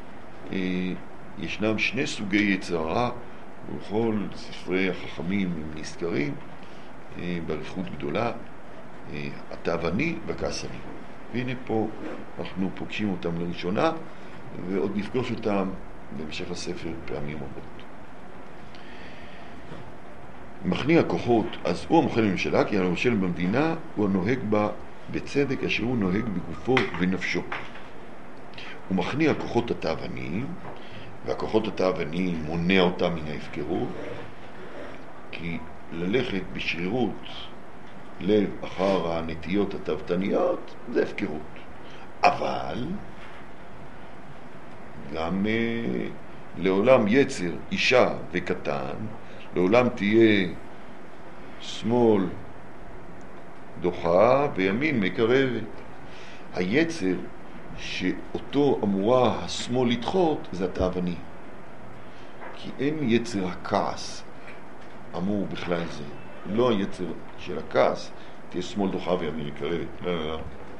ישנם שני סוגי יצר הרע, ובכל ספרי החכמים הם נזכרים באריכות גדולה, התאווני והכעסני. והנה פה אנחנו פוגשים אותם לראשונה, ועוד נפגוש אותם בהמשך הספר פעמים רבות. מכניע כוחות, אז הוא המוכל לממשלה, כי המושל במדינה הוא הנוהג בה בצדק אשר הוא נוהג בגופו ונפשו. הוא מכניע כוחות התאווניים, והכוחות התאווניים מונע אותם מן ההפקרות, כי ללכת בשרירות לב אחר הנטיות התאוותניות זה הפקרות. אבל גם אה, לעולם יצר אישה וקטן, לעולם תהיה שמאל דוחה וימין מקרבת. היצר שאותו אמורה השמאל לדחות זה התאווני, כי אין יצר הכעס אמור בכלל זה. לא היצר של הכעס תהיה שמאל דוחה וימין מקרבת. לא, לא, לא.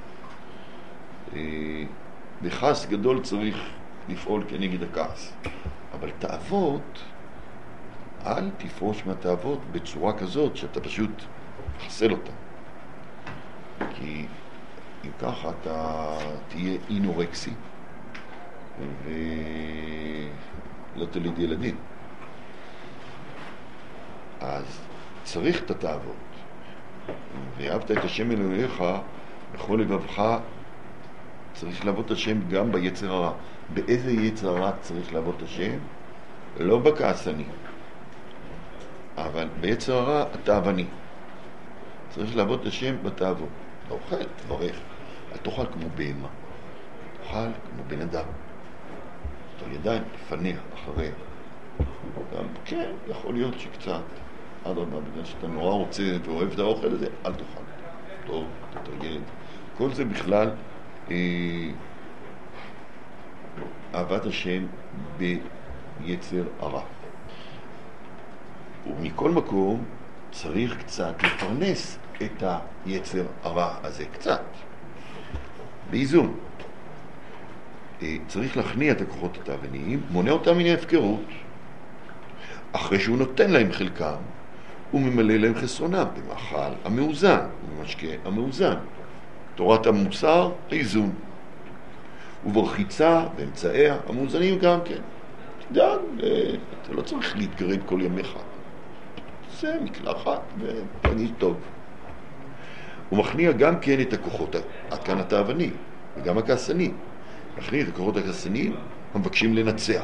בכעס גדול צריך לפעול כנגד הכעס, אבל תאוות, אל תפרוש מהתאוות בצורה כזאת שאתה פשוט תחסל אותה, כי אם ככה אתה תהיה אינורקסי ולא תליד ילדים. אז צריך את התאוות. ואהבת את השם אלוהיך בכל לבבך. צריך לעבוד את השם גם ביצר הרע. באיזה יצר הרע צריך לעבוד את השם? לא בכעסני, אבל ביצר הרע התאווני. צריך לעבוד את השם בתאוות. אתה אוכל, תברך. אל תאכל כמו בהמה, תאכל כמו בן אדם. אתה ידיים לפניה, אחריה. גם כן, יכול להיות שקצת עד רבה, בגלל שאתה נורא רוצה ואוהב את האוכל הזה, אל תאכל. טוב, תתרגל. כל זה בכלל אה, אהבת השם ביצר הרע. ומכל מקום צריך קצת לפרנס את היצר הרע הזה, קצת. באיזון. צריך להכניע את הכוחות התאווניים, מונע אותם מן ההפקרות. אחרי שהוא נותן להם חלקם, הוא ממלא להם חסרונם במאכל המאוזן, במשקה המאוזן. תורת המוסר, האיזון. וברחיצה באמצעיה המאוזנים גם כן. תדאג, אתה לא צריך להתגרד כל ימיך. זה מקלחת ופניש טוב. הוא מכניע גם כן את הכוחות, עד כאן התאווני, וגם הכעסני. מכניע את הכוחות הכעסניים המבקשים לנצח.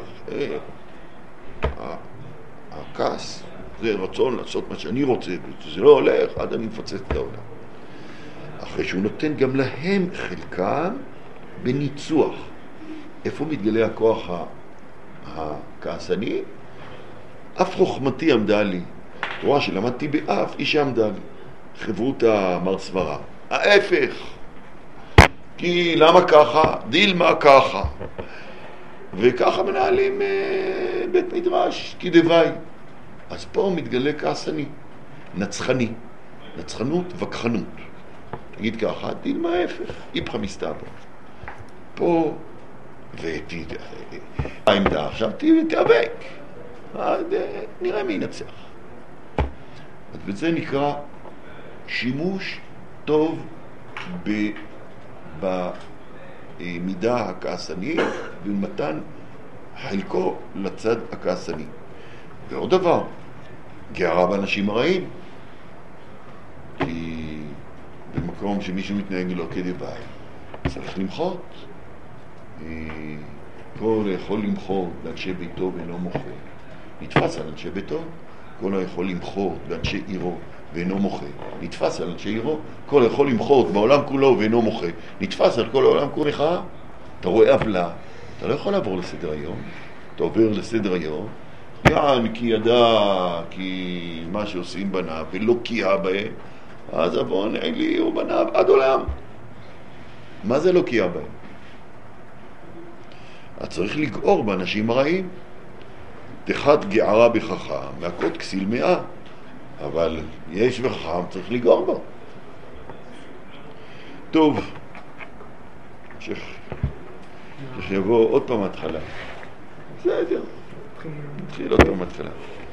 הכעס זה רצון לעשות מה שאני רוצה, וזה לא הולך, עד אני מפצץ את העולם. אחרי שהוא נותן גם להם חלקם בניצוח. איפה מתגלה הכוח הכעסני? אף חוכמתי עמדה לי. תורה שלמדתי באף, אישה עמדה לי. חברותה מר סברה. ההפך. כי למה ככה? דילמה ככה. וככה מנהלים אה, בית מדרש, כדווי. אז פה מתגלה כעסני, נצחני. נצחנות וכחנות. תגיד ככה, דילמה ההפך. איפך מסתבר. פה, ותדע, העמדה עכשיו תיאבק. נראה מי ינצח. וזה נקרא שימוש טוב במידה הכעסנית ובמתן חלקו לצד הכעסני. ועוד דבר, גערה באנשים הרעים. כי במקום שמישהו מתנהג לו כדבעי, צריך למחות. כל יכול למחות לאנשי ביתו ואינו מוחה, נתפס על אנשי ביתו. כל יכול למחות לאנשי עירו ואינו מוחה, נתפס על אנשי עירו. כל יכול למחות בעולם כולו ואינו מוחה, נתפס על כל העולם כולו. מחאה. אתה רואה עוולה, אתה לא יכול לעבור לסדר היום. אתה עובר לסדר היום, יען כי ידע כי מה שעושים בניו ולא קיה בהם, אז אבון אלי הוא בניו עד עולם. מה זה לא קיה בהם? אז צריך לגעור באנשים הרעים. תחת גערה בחכם, מהקוד כסיל מאה. אבל יש וחכם, צריך לגעור בו. טוב, שיבוא עוד פעם התחלה. בסדר, נתחיל עוד פעם התחלה.